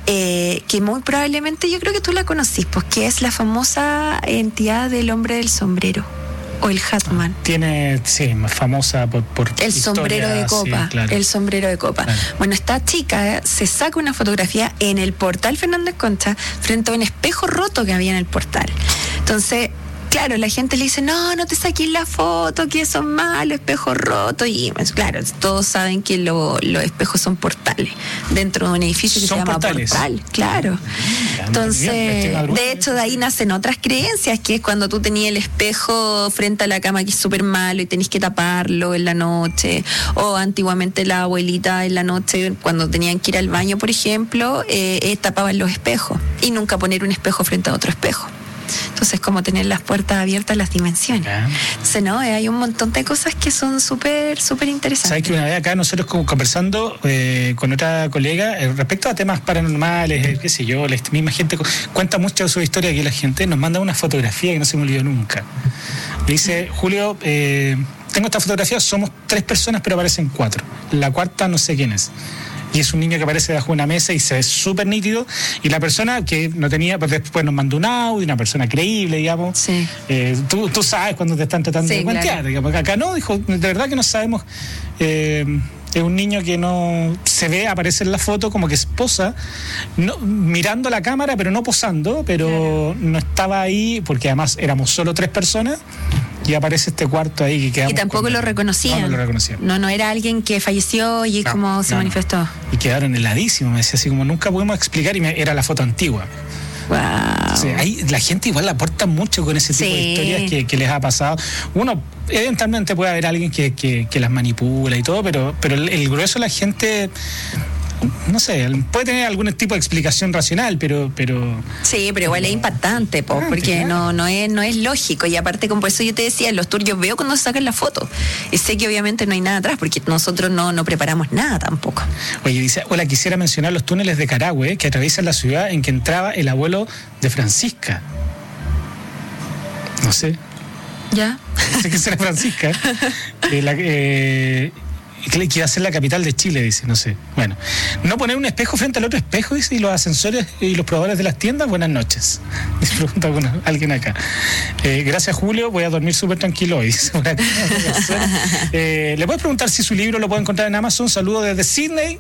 que muy probablemente, yo creo que tú la conocís, pues que es la famosa entidad del hombre del sombrero o el Hatman. Tiene, sí, más famosa por el sombrero de copa. Sí, claro. El sombrero de copa. Claro. Bueno, esta chica se saca una fotografía en el portal Fernández Concha frente a un espejo roto que había en el portal. Entonces, claro, la gente le dice, no te saques la foto, que eso es malo, espejo roto. Y claro, todos saben que los espejos son portales dentro de un edificio que se llama portal. Claro. Entonces, de hecho, de ahí nacen otras creencias, que es cuando tú tenías el espejo frente a la cama, que es súper malo y tenés que taparlo en la noche. O antiguamente la abuelita en la noche, cuando tenían que ir al baño, por ejemplo, tapaban los espejos. Y nunca poner un espejo frente a otro espejo. Entonces, como tener las puertas abiertas a las dimensiones. Entonces, no, hay un montón de cosas que son súper, súper interesantes. ¿Sabes que una vez acá nosotros conversando con otra colega respecto a temas paranormales, qué sé yo, la misma gente cuenta mucho de su historia, que la gente nos manda una fotografía que no se me olvidó nunca. Me dice, Julio, tengo esta fotografía, somos 3 personas pero aparecen 4. La cuarta no sé quién es. y es un niño que aparece bajo una mesa y se ve súper nítido, y la persona que no tenía, pues después nos mandó un audio, una persona creíble, digamos. Sí. Tú sabes cuando te están tratando de cuentear, claro. digamos. Acá no, dijo, de verdad que no sabemos. Es un niño que no se ve, aparece en la foto como que esposa, mirando la cámara, pero no posando, pero no estaba ahí, porque además éramos solo 3 personas, y aparece este cuarto ahí que quedamos. Y tampoco lo reconocían. No lo reconocían. No era alguien que falleció y como se manifestó. Y quedaron heladísimos, me decía así como nunca pudimos explicar, y era la foto antigua. Wow. O sea, ahí la gente igual aporta mucho con ese tipo de historias que les ha pasado. Uno, eventualmente puede haber alguien que las manipula y todo, pero el grueso de la gente, no sé, puede tener algún tipo de explicación racional, pero sí, pero igual es impactante, porque claro. no es lógico, y aparte, como por eso yo te decía, en los tours yo veo cuando sacan la foto y sé que obviamente no hay nada atrás, porque nosotros no preparamos nada tampoco. Oye, dice, hola, quisiera mencionar los túneles de Carahue que atraviesan la ciudad en que entraba el abuelo de Francisca. No sé. ¿Ya? No sé qué será Francisca. Que iba a ser la capital de Chile, dice, no sé. Bueno, no poner un espejo frente al otro espejo, dice, y los ascensores y los probadores de las tiendas, buenas noches. Dice, pregunta alguien acá. Gracias, Julio, voy a dormir súper tranquilo hoy. Dice, ¿le puedes preguntar si su libro lo puede encontrar en Amazon? Saludos desde Sydney.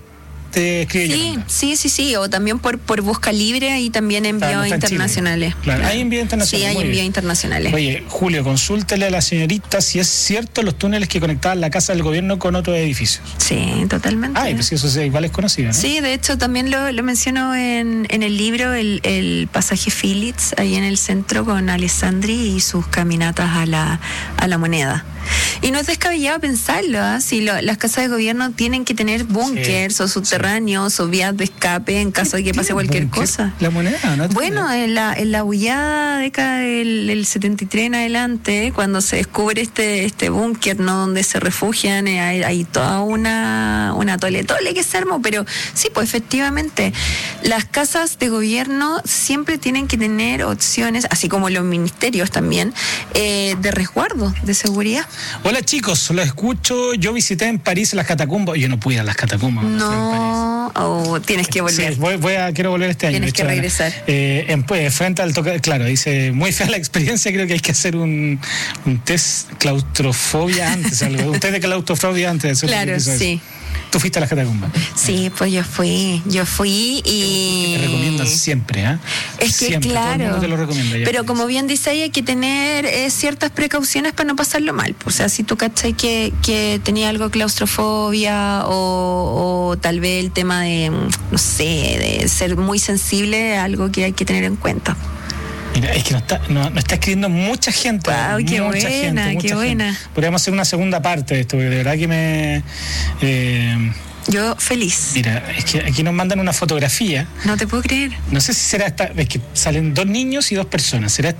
Sí, o también por Busca Libre y también envíos internacionales. Claro, hay envíos internacionales. Sí, hay envíos internacionales. Oye, Julio, consúltele a la señorita si es cierto los túneles que conectaban la casa del gobierno con otros edificios. Sí, totalmente. Pues eso igual es conocido, ¿no? Sí, de hecho también lo menciono en el libro, el pasaje Phillips, ahí en el centro con Alessandri y sus caminatas a la moneda. Y no es descabellado pensarlo, ¿eh? Si las casas de gobierno tienen que tener búnkers o subterráneos o vías de escape en caso de que pase cualquier cosa. La moneda, ¿no? Bueno, en la bullada década del 73 en adelante, cuando se descubre este búnker, ¿no? Donde se refugian, hay toda una tole que se armó, pero sí, pues efectivamente, las casas de gobierno siempre tienen que tener opciones, así como los ministerios también, de resguardo, de seguridad. Hola chicos, los escucho. Yo visité en París las catacumbas. Yo no pude ir a las catacumbas. No, tienes que volver. Sí, quiero volver este año. Tienes que regresar. Frente al toque, claro, dice, muy fea la experiencia, creo que hay que hacer un test claustrofobia antes, un test de claustrofobia antes. Claro, sí. ¿Tú fuiste a las catacumbas? Sí, pues yo fui y... Te recomiendan siempre, ¿eh? Es que siempre, claro, todo el mundo te lo recomienda, pero como bien dice ella, hay que tener ciertas precauciones para no pasarlo mal. O sea, si tú cachai que tenía algo de claustrofobia o tal vez el tema de, no sé, de ser muy sensible, algo que hay que tener en cuenta. Mira, es que no está escribiendo mucha gente. Wow, qué buena. Podríamos hacer una segunda parte de esto, porque de verdad que yo feliz. Mira, es que aquí nos mandan una fotografía. No te puedo creer. No sé si será es que salen 2 niños y 2 personas. ¿Será?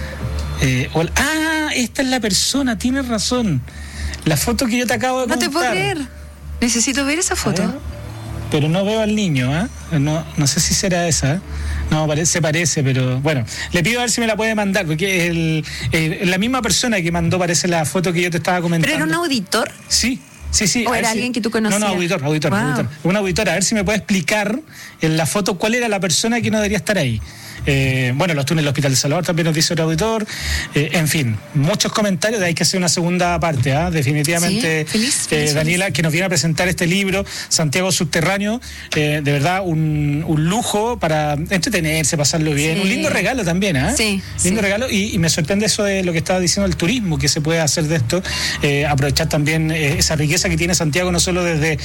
Esta es la persona, tienes razón. La foto que yo te acabo de contar. No te puedo creer. Necesito ver esa foto. Pero no veo al niño, ¿eh? No sé si será esa. No, parece, pero bueno, le pido a ver si me la puede mandar, porque la misma persona que mandó parece la foto que yo te estaba comentando. ¿Pero era un auditor? Sí. ¿O era alguien que tú conocías? No, auditor. Wow. Un auditor, a ver si me puede explicar en la foto cuál era la persona que no debería estar ahí. Los túneles del Hospital de Salvador también nos dice el auditor. En fin, muchos comentarios. Hay que hacer una segunda parte, definitivamente. Sí, feliz. Daniela, que nos viene a presentar este libro, Santiago Subterráneo. De verdad, un lujo para entretenerse, pasarlo bien. Sí. Un lindo regalo también, Sí. Lindo regalo. Y me sorprende eso de lo que estaba diciendo el turismo, que se puede hacer de esto. Aprovechar también esa riqueza que tiene Santiago, no solo desde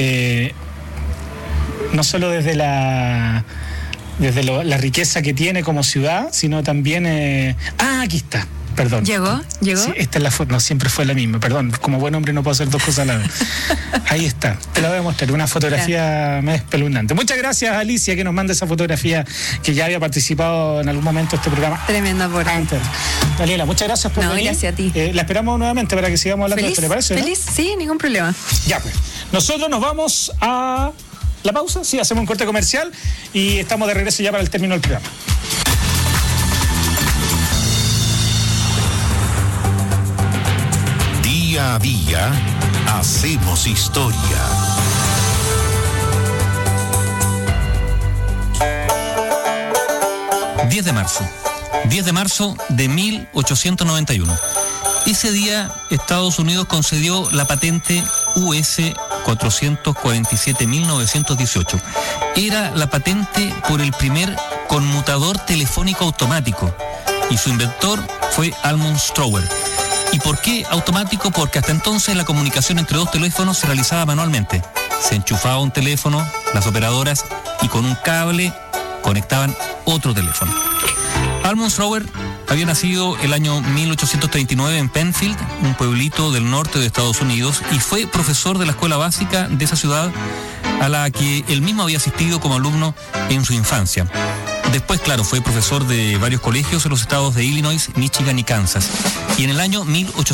la riqueza que tiene como ciudad, sino también... aquí está, perdón. ¿Llegó? Sí, esta es la foto, no, siempre fue la misma, perdón, como buen hombre no puedo hacer 2 cosas a la vez. Ahí está, te la voy a mostrar, una fotografía más espeluznante. Muchas gracias, Alicia, que nos manda esa fotografía, que ya había participado en algún momento de este programa. Tremenda por antes. Daniela, muchas gracias por venir. Gracias a ti. La esperamos nuevamente para que sigamos hablando de esto, ¿te parece? Feliz, ¿no? Sí, ningún problema. Ya pues, nosotros nos vamos a... ¿La pausa? Sí, hacemos un corte comercial y estamos de regreso ya para el término del programa. Día a día hacemos historia. 10 de marzo. 10 de marzo de 1891. Ese día Estados Unidos concedió la patente US 447.918. Era la patente por el primer conmutador telefónico automático y su inventor fue Almond Strower. ¿Y por qué automático? Porque hasta entonces la comunicación entre dos teléfonos se realizaba manualmente. Se enchufaba un teléfono, las operadoras, y con un cable conectaban otro teléfono. Almond Strower había nacido el año 1839 en Penfield, un pueblito del norte de Estados Unidos, y fue profesor de la escuela básica de esa ciudad a la que él mismo había asistido como alumno en su infancia. Después, claro, fue profesor de varios colegios en los estados de Illinois, Michigan y Kansas. Y en el año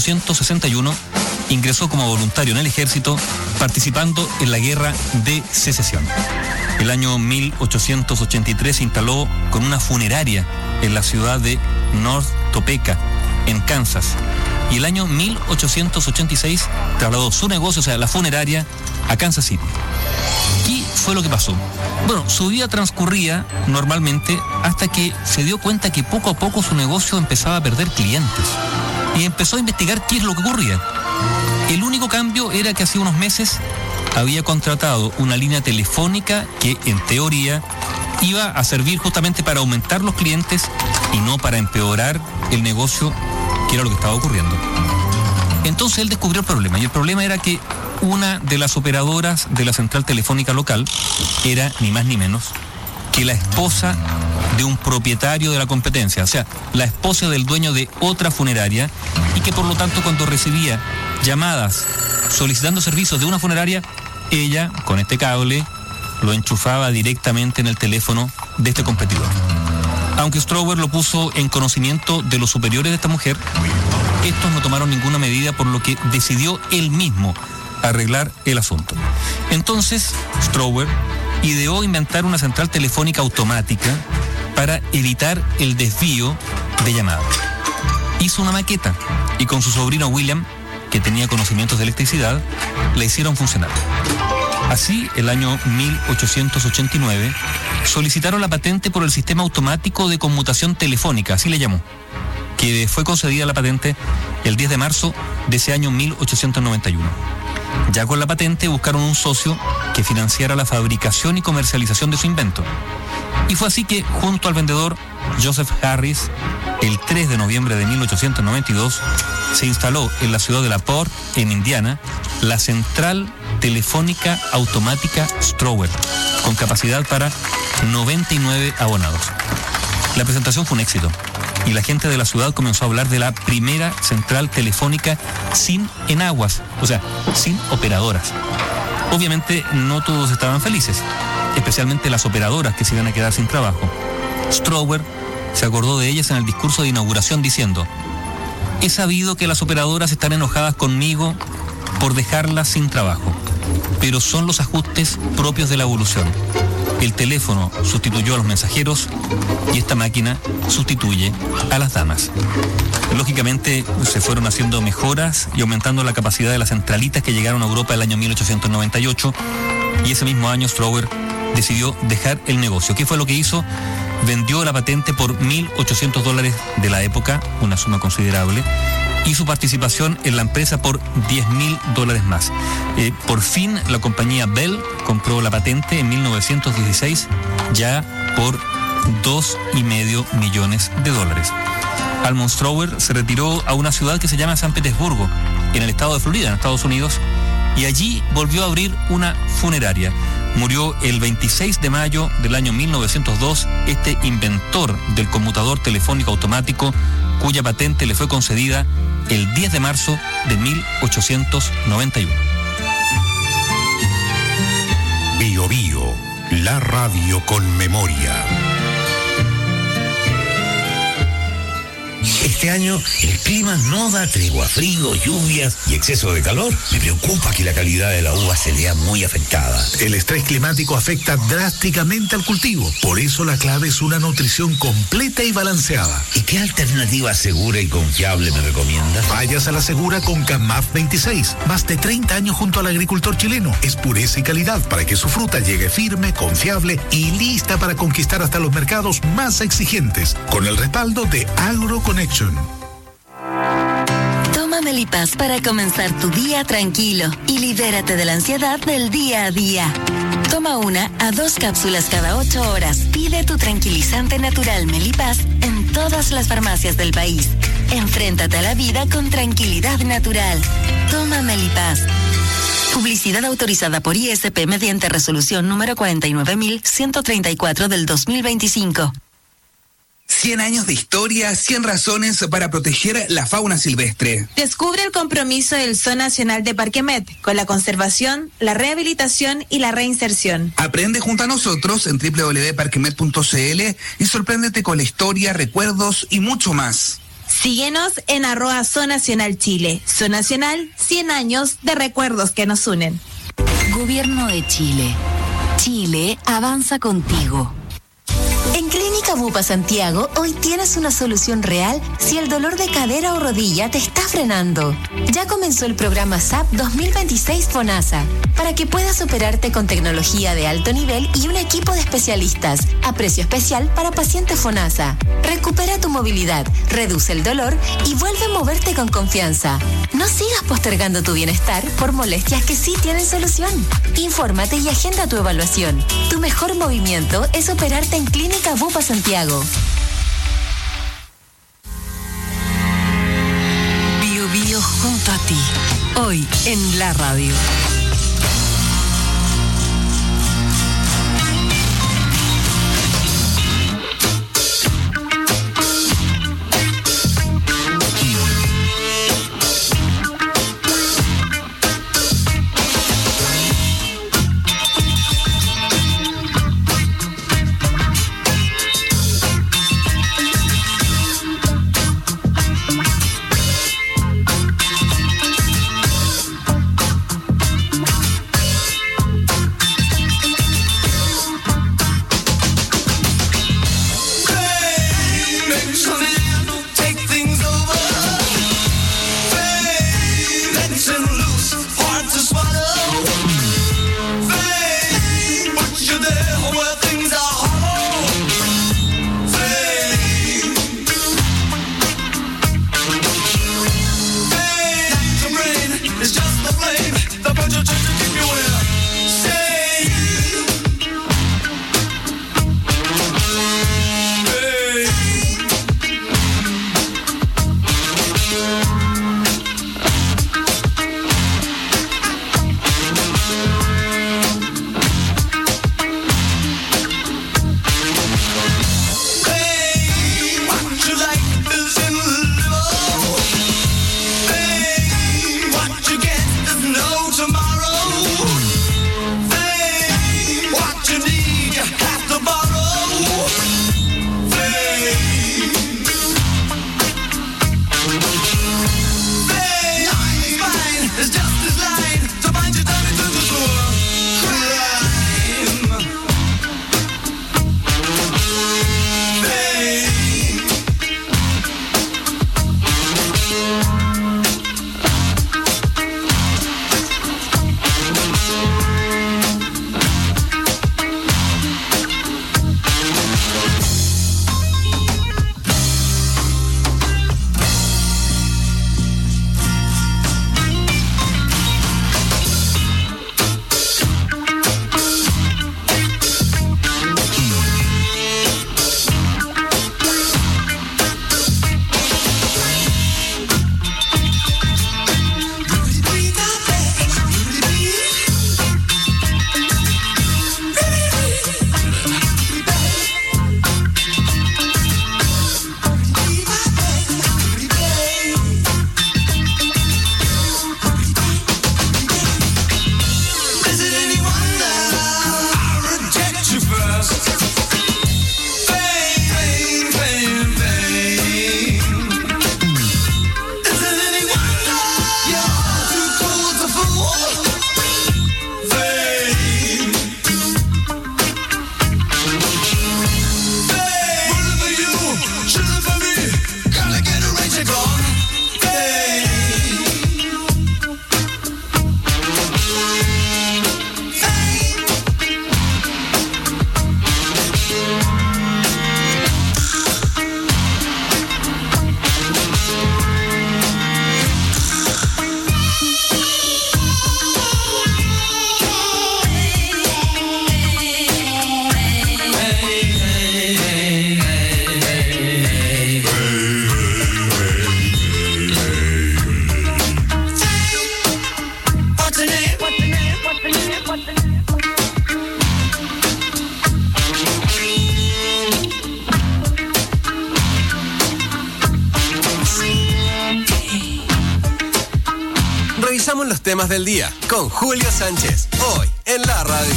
1861 ingresó como voluntario en el ejército, participando en la Guerra de Secesión. El año 1883 se instaló con una funeraria en la ciudad de North Topeka, en Kansas. Y el año 1886 trasladó su negocio, o sea, la funeraria, a Kansas City. ¿Qué fue lo que pasó? Bueno, su vida transcurría normalmente hasta que se dio cuenta que poco a poco su negocio empezaba a perder clientes. Y empezó a investigar qué es lo que ocurría. El único cambio era que hace unos meses había contratado una línea telefónica que, en teoría, iba a servir justamente para aumentar los clientes y no para empeorar el negocio, que era lo que estaba ocurriendo. Entonces él descubrió el problema, y el problema era que una de las operadoras de la central telefónica local era ni más ni menos que la esposa de un propietario de la competencia, o sea, la esposa del dueño de otra funeraria, y que por lo tanto cuando recibía llamadas solicitando servicios de una funeraria, ella, con este cable, lo enchufaba directamente en el teléfono de este competidor. Aunque Strower lo puso en conocimiento de los superiores de esta mujer, estos no tomaron ninguna medida, por lo que decidió él mismo arreglar el asunto. Entonces, Strower ideó inventar una central telefónica automática para evitar el desvío de llamadas. Hizo una maqueta y con su sobrino William, que tenía conocimientos de electricidad, la hicieron funcionar. Así, el año 1889, solicitaron la patente por el sistema automático de conmutación telefónica, así le llamó, que fue concedida la patente el 10 de marzo de ese año 1891. Ya con la patente buscaron un socio que financiara la fabricación y comercialización de su invento. Y fue así que, junto al vendedor Joseph Harris, el 3 de noviembre de 1892, se instaló en la ciudad de La Porte, en Indiana, la central telefónica automática Strower, con capacidad para 99 abonados. La presentación fue un éxito, y la gente de la ciudad comenzó a hablar de la primera central telefónica sin enaguas, o sea, sin operadoras. Obviamente no todos estaban felices, especialmente las operadoras que se iban a quedar sin trabajo. Strower se acordó de ellas en el discurso de inauguración diciendo: he sabido que las operadoras están enojadas conmigo por dejarlas sin trabajo, pero son los ajustes propios de la evolución. El teléfono sustituyó a los mensajeros y esta máquina sustituye a las damas. Lógicamente se fueron haciendo mejoras y aumentando la capacidad de las centralitas que llegaron a Europa el año 1898, y ese mismo año Strower decidió dejar el negocio. ¿Qué fue lo que hizo? Vendió la patente por $1.800 de la época, una suma considerable, y su participación en la empresa por $10.000 más. Por fin la compañía Bell compró la patente en 1916, ya por $2.5 millones. Almond Strower se retiró a una ciudad que se llama San Petersburgo, en el estado de Florida, en Estados Unidos, y allí volvió a abrir una funeraria. Murió el 26 de mayo del año 1902 este inventor del conmutador telefónico automático, cuya patente le fue concedida el 10 de marzo de 1891. Bio Bio, la radio con memoria. Este año el clima no da tregua, frío, lluvias y exceso de calor. Me preocupa que la calidad de la uva se vea muy afectada. El estrés climático afecta drásticamente al cultivo. Por eso la clave es una nutrición completa y balanceada. ¿Y qué alternativa segura y confiable me recomienda? Vayas a la segura con CAMAF 26. Más de 30 años junto al agricultor chileno. Es pureza y calidad para que su fruta llegue firme, confiable y lista para conquistar hasta los mercados más exigentes. Con el respaldo de AgroConnection. Toma Melipaz para comenzar tu día tranquilo y libérate de la ansiedad del día a día. Toma 1 a 2 cápsulas cada 8 horas. Pide tu tranquilizante natural Melipaz en todas las farmacias del país. Enfréntate a la vida con tranquilidad natural. Toma Melipaz. Publicidad autorizada por ISP mediante resolución número 49.134 del 2025. 100 años de historia, 100 razones para proteger la fauna silvestre. Descubre el compromiso del Zoo Nacional de Parquemet con la conservación, la rehabilitación y la reinserción. Aprende junto a nosotros en www.parquemet.cl y sorpréndete con la historia, recuerdos y mucho más. Síguenos en @Zoo Nacional Chile. Zoo Nacional, 100 años de recuerdos que nos unen. Gobierno de Chile. Chile avanza contigo. En Clínica Bupa Santiago, hoy tienes una solución real si el dolor de cadera o rodilla te está frenando. Ya comenzó el programa SAP 2026 FONASA, para que puedas operarte con tecnología de alto nivel y un equipo de especialistas, a precio especial para pacientes FONASA. Recupera tu movilidad, reduce el dolor y vuelve a moverte con confianza. No sigas postergando tu bienestar por molestias que sí tienen solución. Infórmate y agenda tu evaluación. Tu mejor movimiento es operarte en Clínica Bupa Santiago. Bio Bio junto a ti, hoy en la radio. temas del día con Julio Sánchez, hoy en la radio.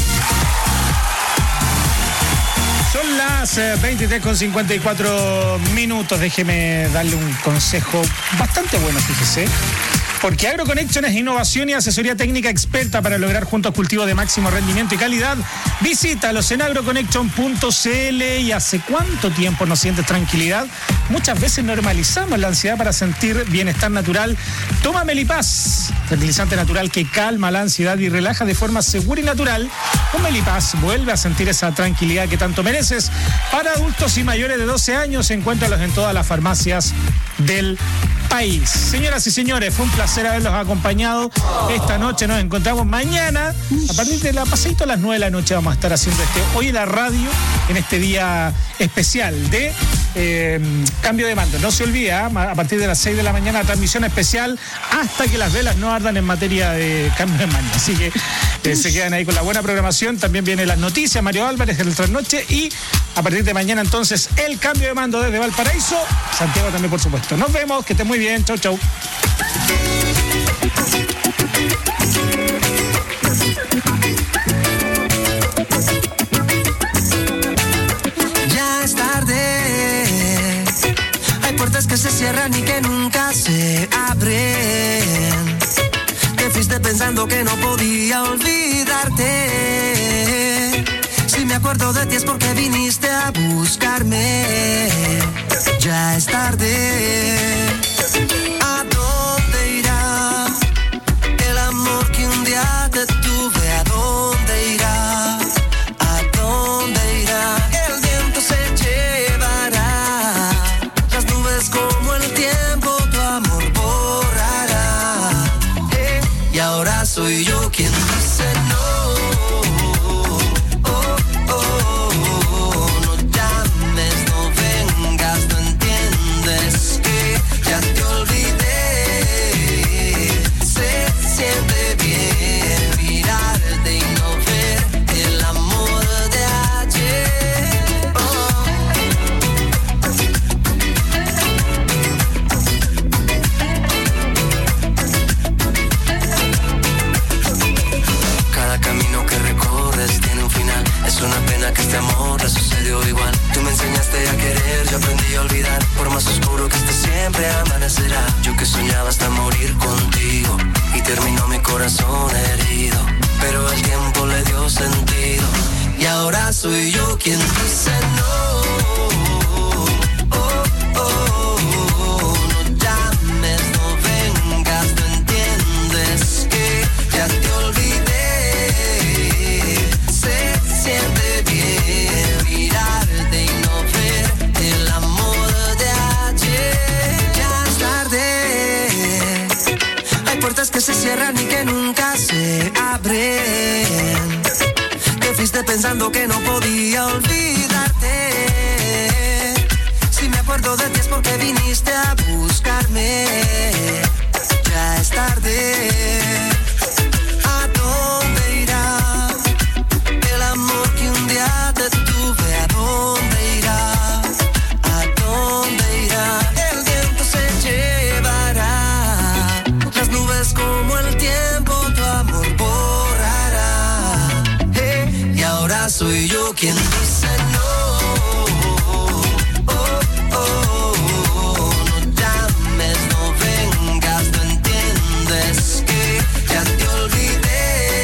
Son las 23:54. Déjeme darle un consejo bastante bueno, fíjese. Porque AgroConnection es innovación y asesoría técnica experta para lograr juntos cultivos de máximo rendimiento y calidad. Visítalos en agroconnection.cl. ¿Y hace cuánto tiempo no sientes tranquilidad? Muchas veces normalizamos la ansiedad para sentir bienestar natural. Toma Melipaz, fertilizante natural que calma la ansiedad y relaja de forma segura y natural. Con Melipaz vuelve a sentir esa tranquilidad que tanto mereces. Para adultos y mayores de 12 años, encuéntralos en todas las farmacias del país. Señoras y señores, fue un placer haberlos acompañado esta noche. Nos encontramos mañana a partir de la pasadito a las 9 de la noche. Vamos a estar haciendo hoy en la radio, en este día especial de cambio de mando. No se olvide, a partir de las 6 de la mañana, transmisión especial hasta que las velas no ardan en materia de cambio de mando. Así que se quedan ahí con la buena programación. También vienen las noticias, Mario Álvarez en el trasnoche, y a partir de mañana entonces el cambio de mando desde Valparaíso, Santiago también, por supuesto. Nos vemos, que estén muy bien. Chau, chau. Ya es tarde. Hay puertas que se cierran y que nunca se abren. Te fuiste pensando que no podía olvidarte. Si me acuerdo de ti es porque viniste a buscarme. Ya es tarde. ¿A dónde irá el amor que un día te tuve? ¿A dónde irá? ¿A dónde irá? El viento se llevará las nubes como el tiempo, tu amor borrará. Y ahora soy yo quien dice no. Que este amor le sucedió igual. Tú me enseñaste a querer, yo aprendí a olvidar. Por más oscuro que esté siempre amanecerá. Yo que soñaba hasta morir contigo y terminó mi corazón herido, pero el tiempo le dio sentido. Y ahora soy yo quien dice no. No llames, no vengas, no entiendes que ya te olvidé. Se siente mirarte y no ver el amor de ayer. Ya es tarde. Hay puertas que se cierran y que nunca se abren. Te fuiste pensando que no podía olvidarte. Si me acuerdo de ti es porque viniste a buscarme. Ya es tarde. ¿A dónde irá el amor que un día te tuve? ¿A dónde irá? ¿A dónde irá? El viento se llevará las nubes como el tiempo, tu amor borrará. Y ahora soy yo quien dice no. No llames, no vengas, no entiendes que ya te olvidé.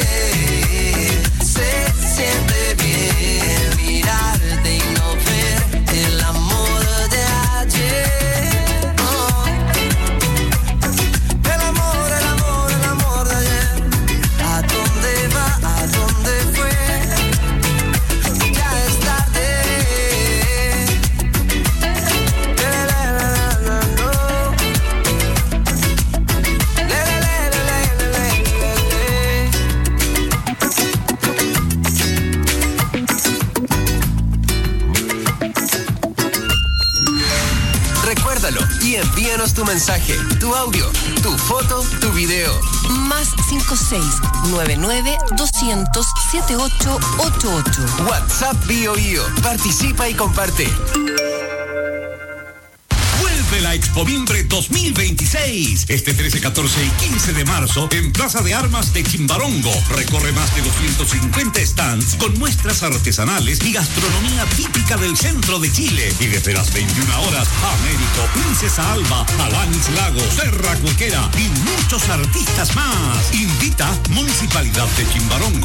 Se siente bien mirarte y no ver el amor de ayer. El amor, el amor, el amor de ayer. ¿A dónde va? ¿A dónde fue? Ya es tarde. Recuérdalo y envíanos tu mensaje, tu audio, tu foto, tu video. Más 56-99-200-7888. WhatsApp Bio Bio. Participa y comparte. de la Expomimbre 2026. Este 13, 14 y 15 de marzo en Plaza de Armas de Chimbarongo. Recorre más de 250 stands con muestras artesanales y gastronomía típica del centro de Chile. Y desde las 21 horas, Américo, Princesa Alba, Alanis Lago, Serra Cuequera y muchos artistas más. Invita Municipalidad de Chimbarongo.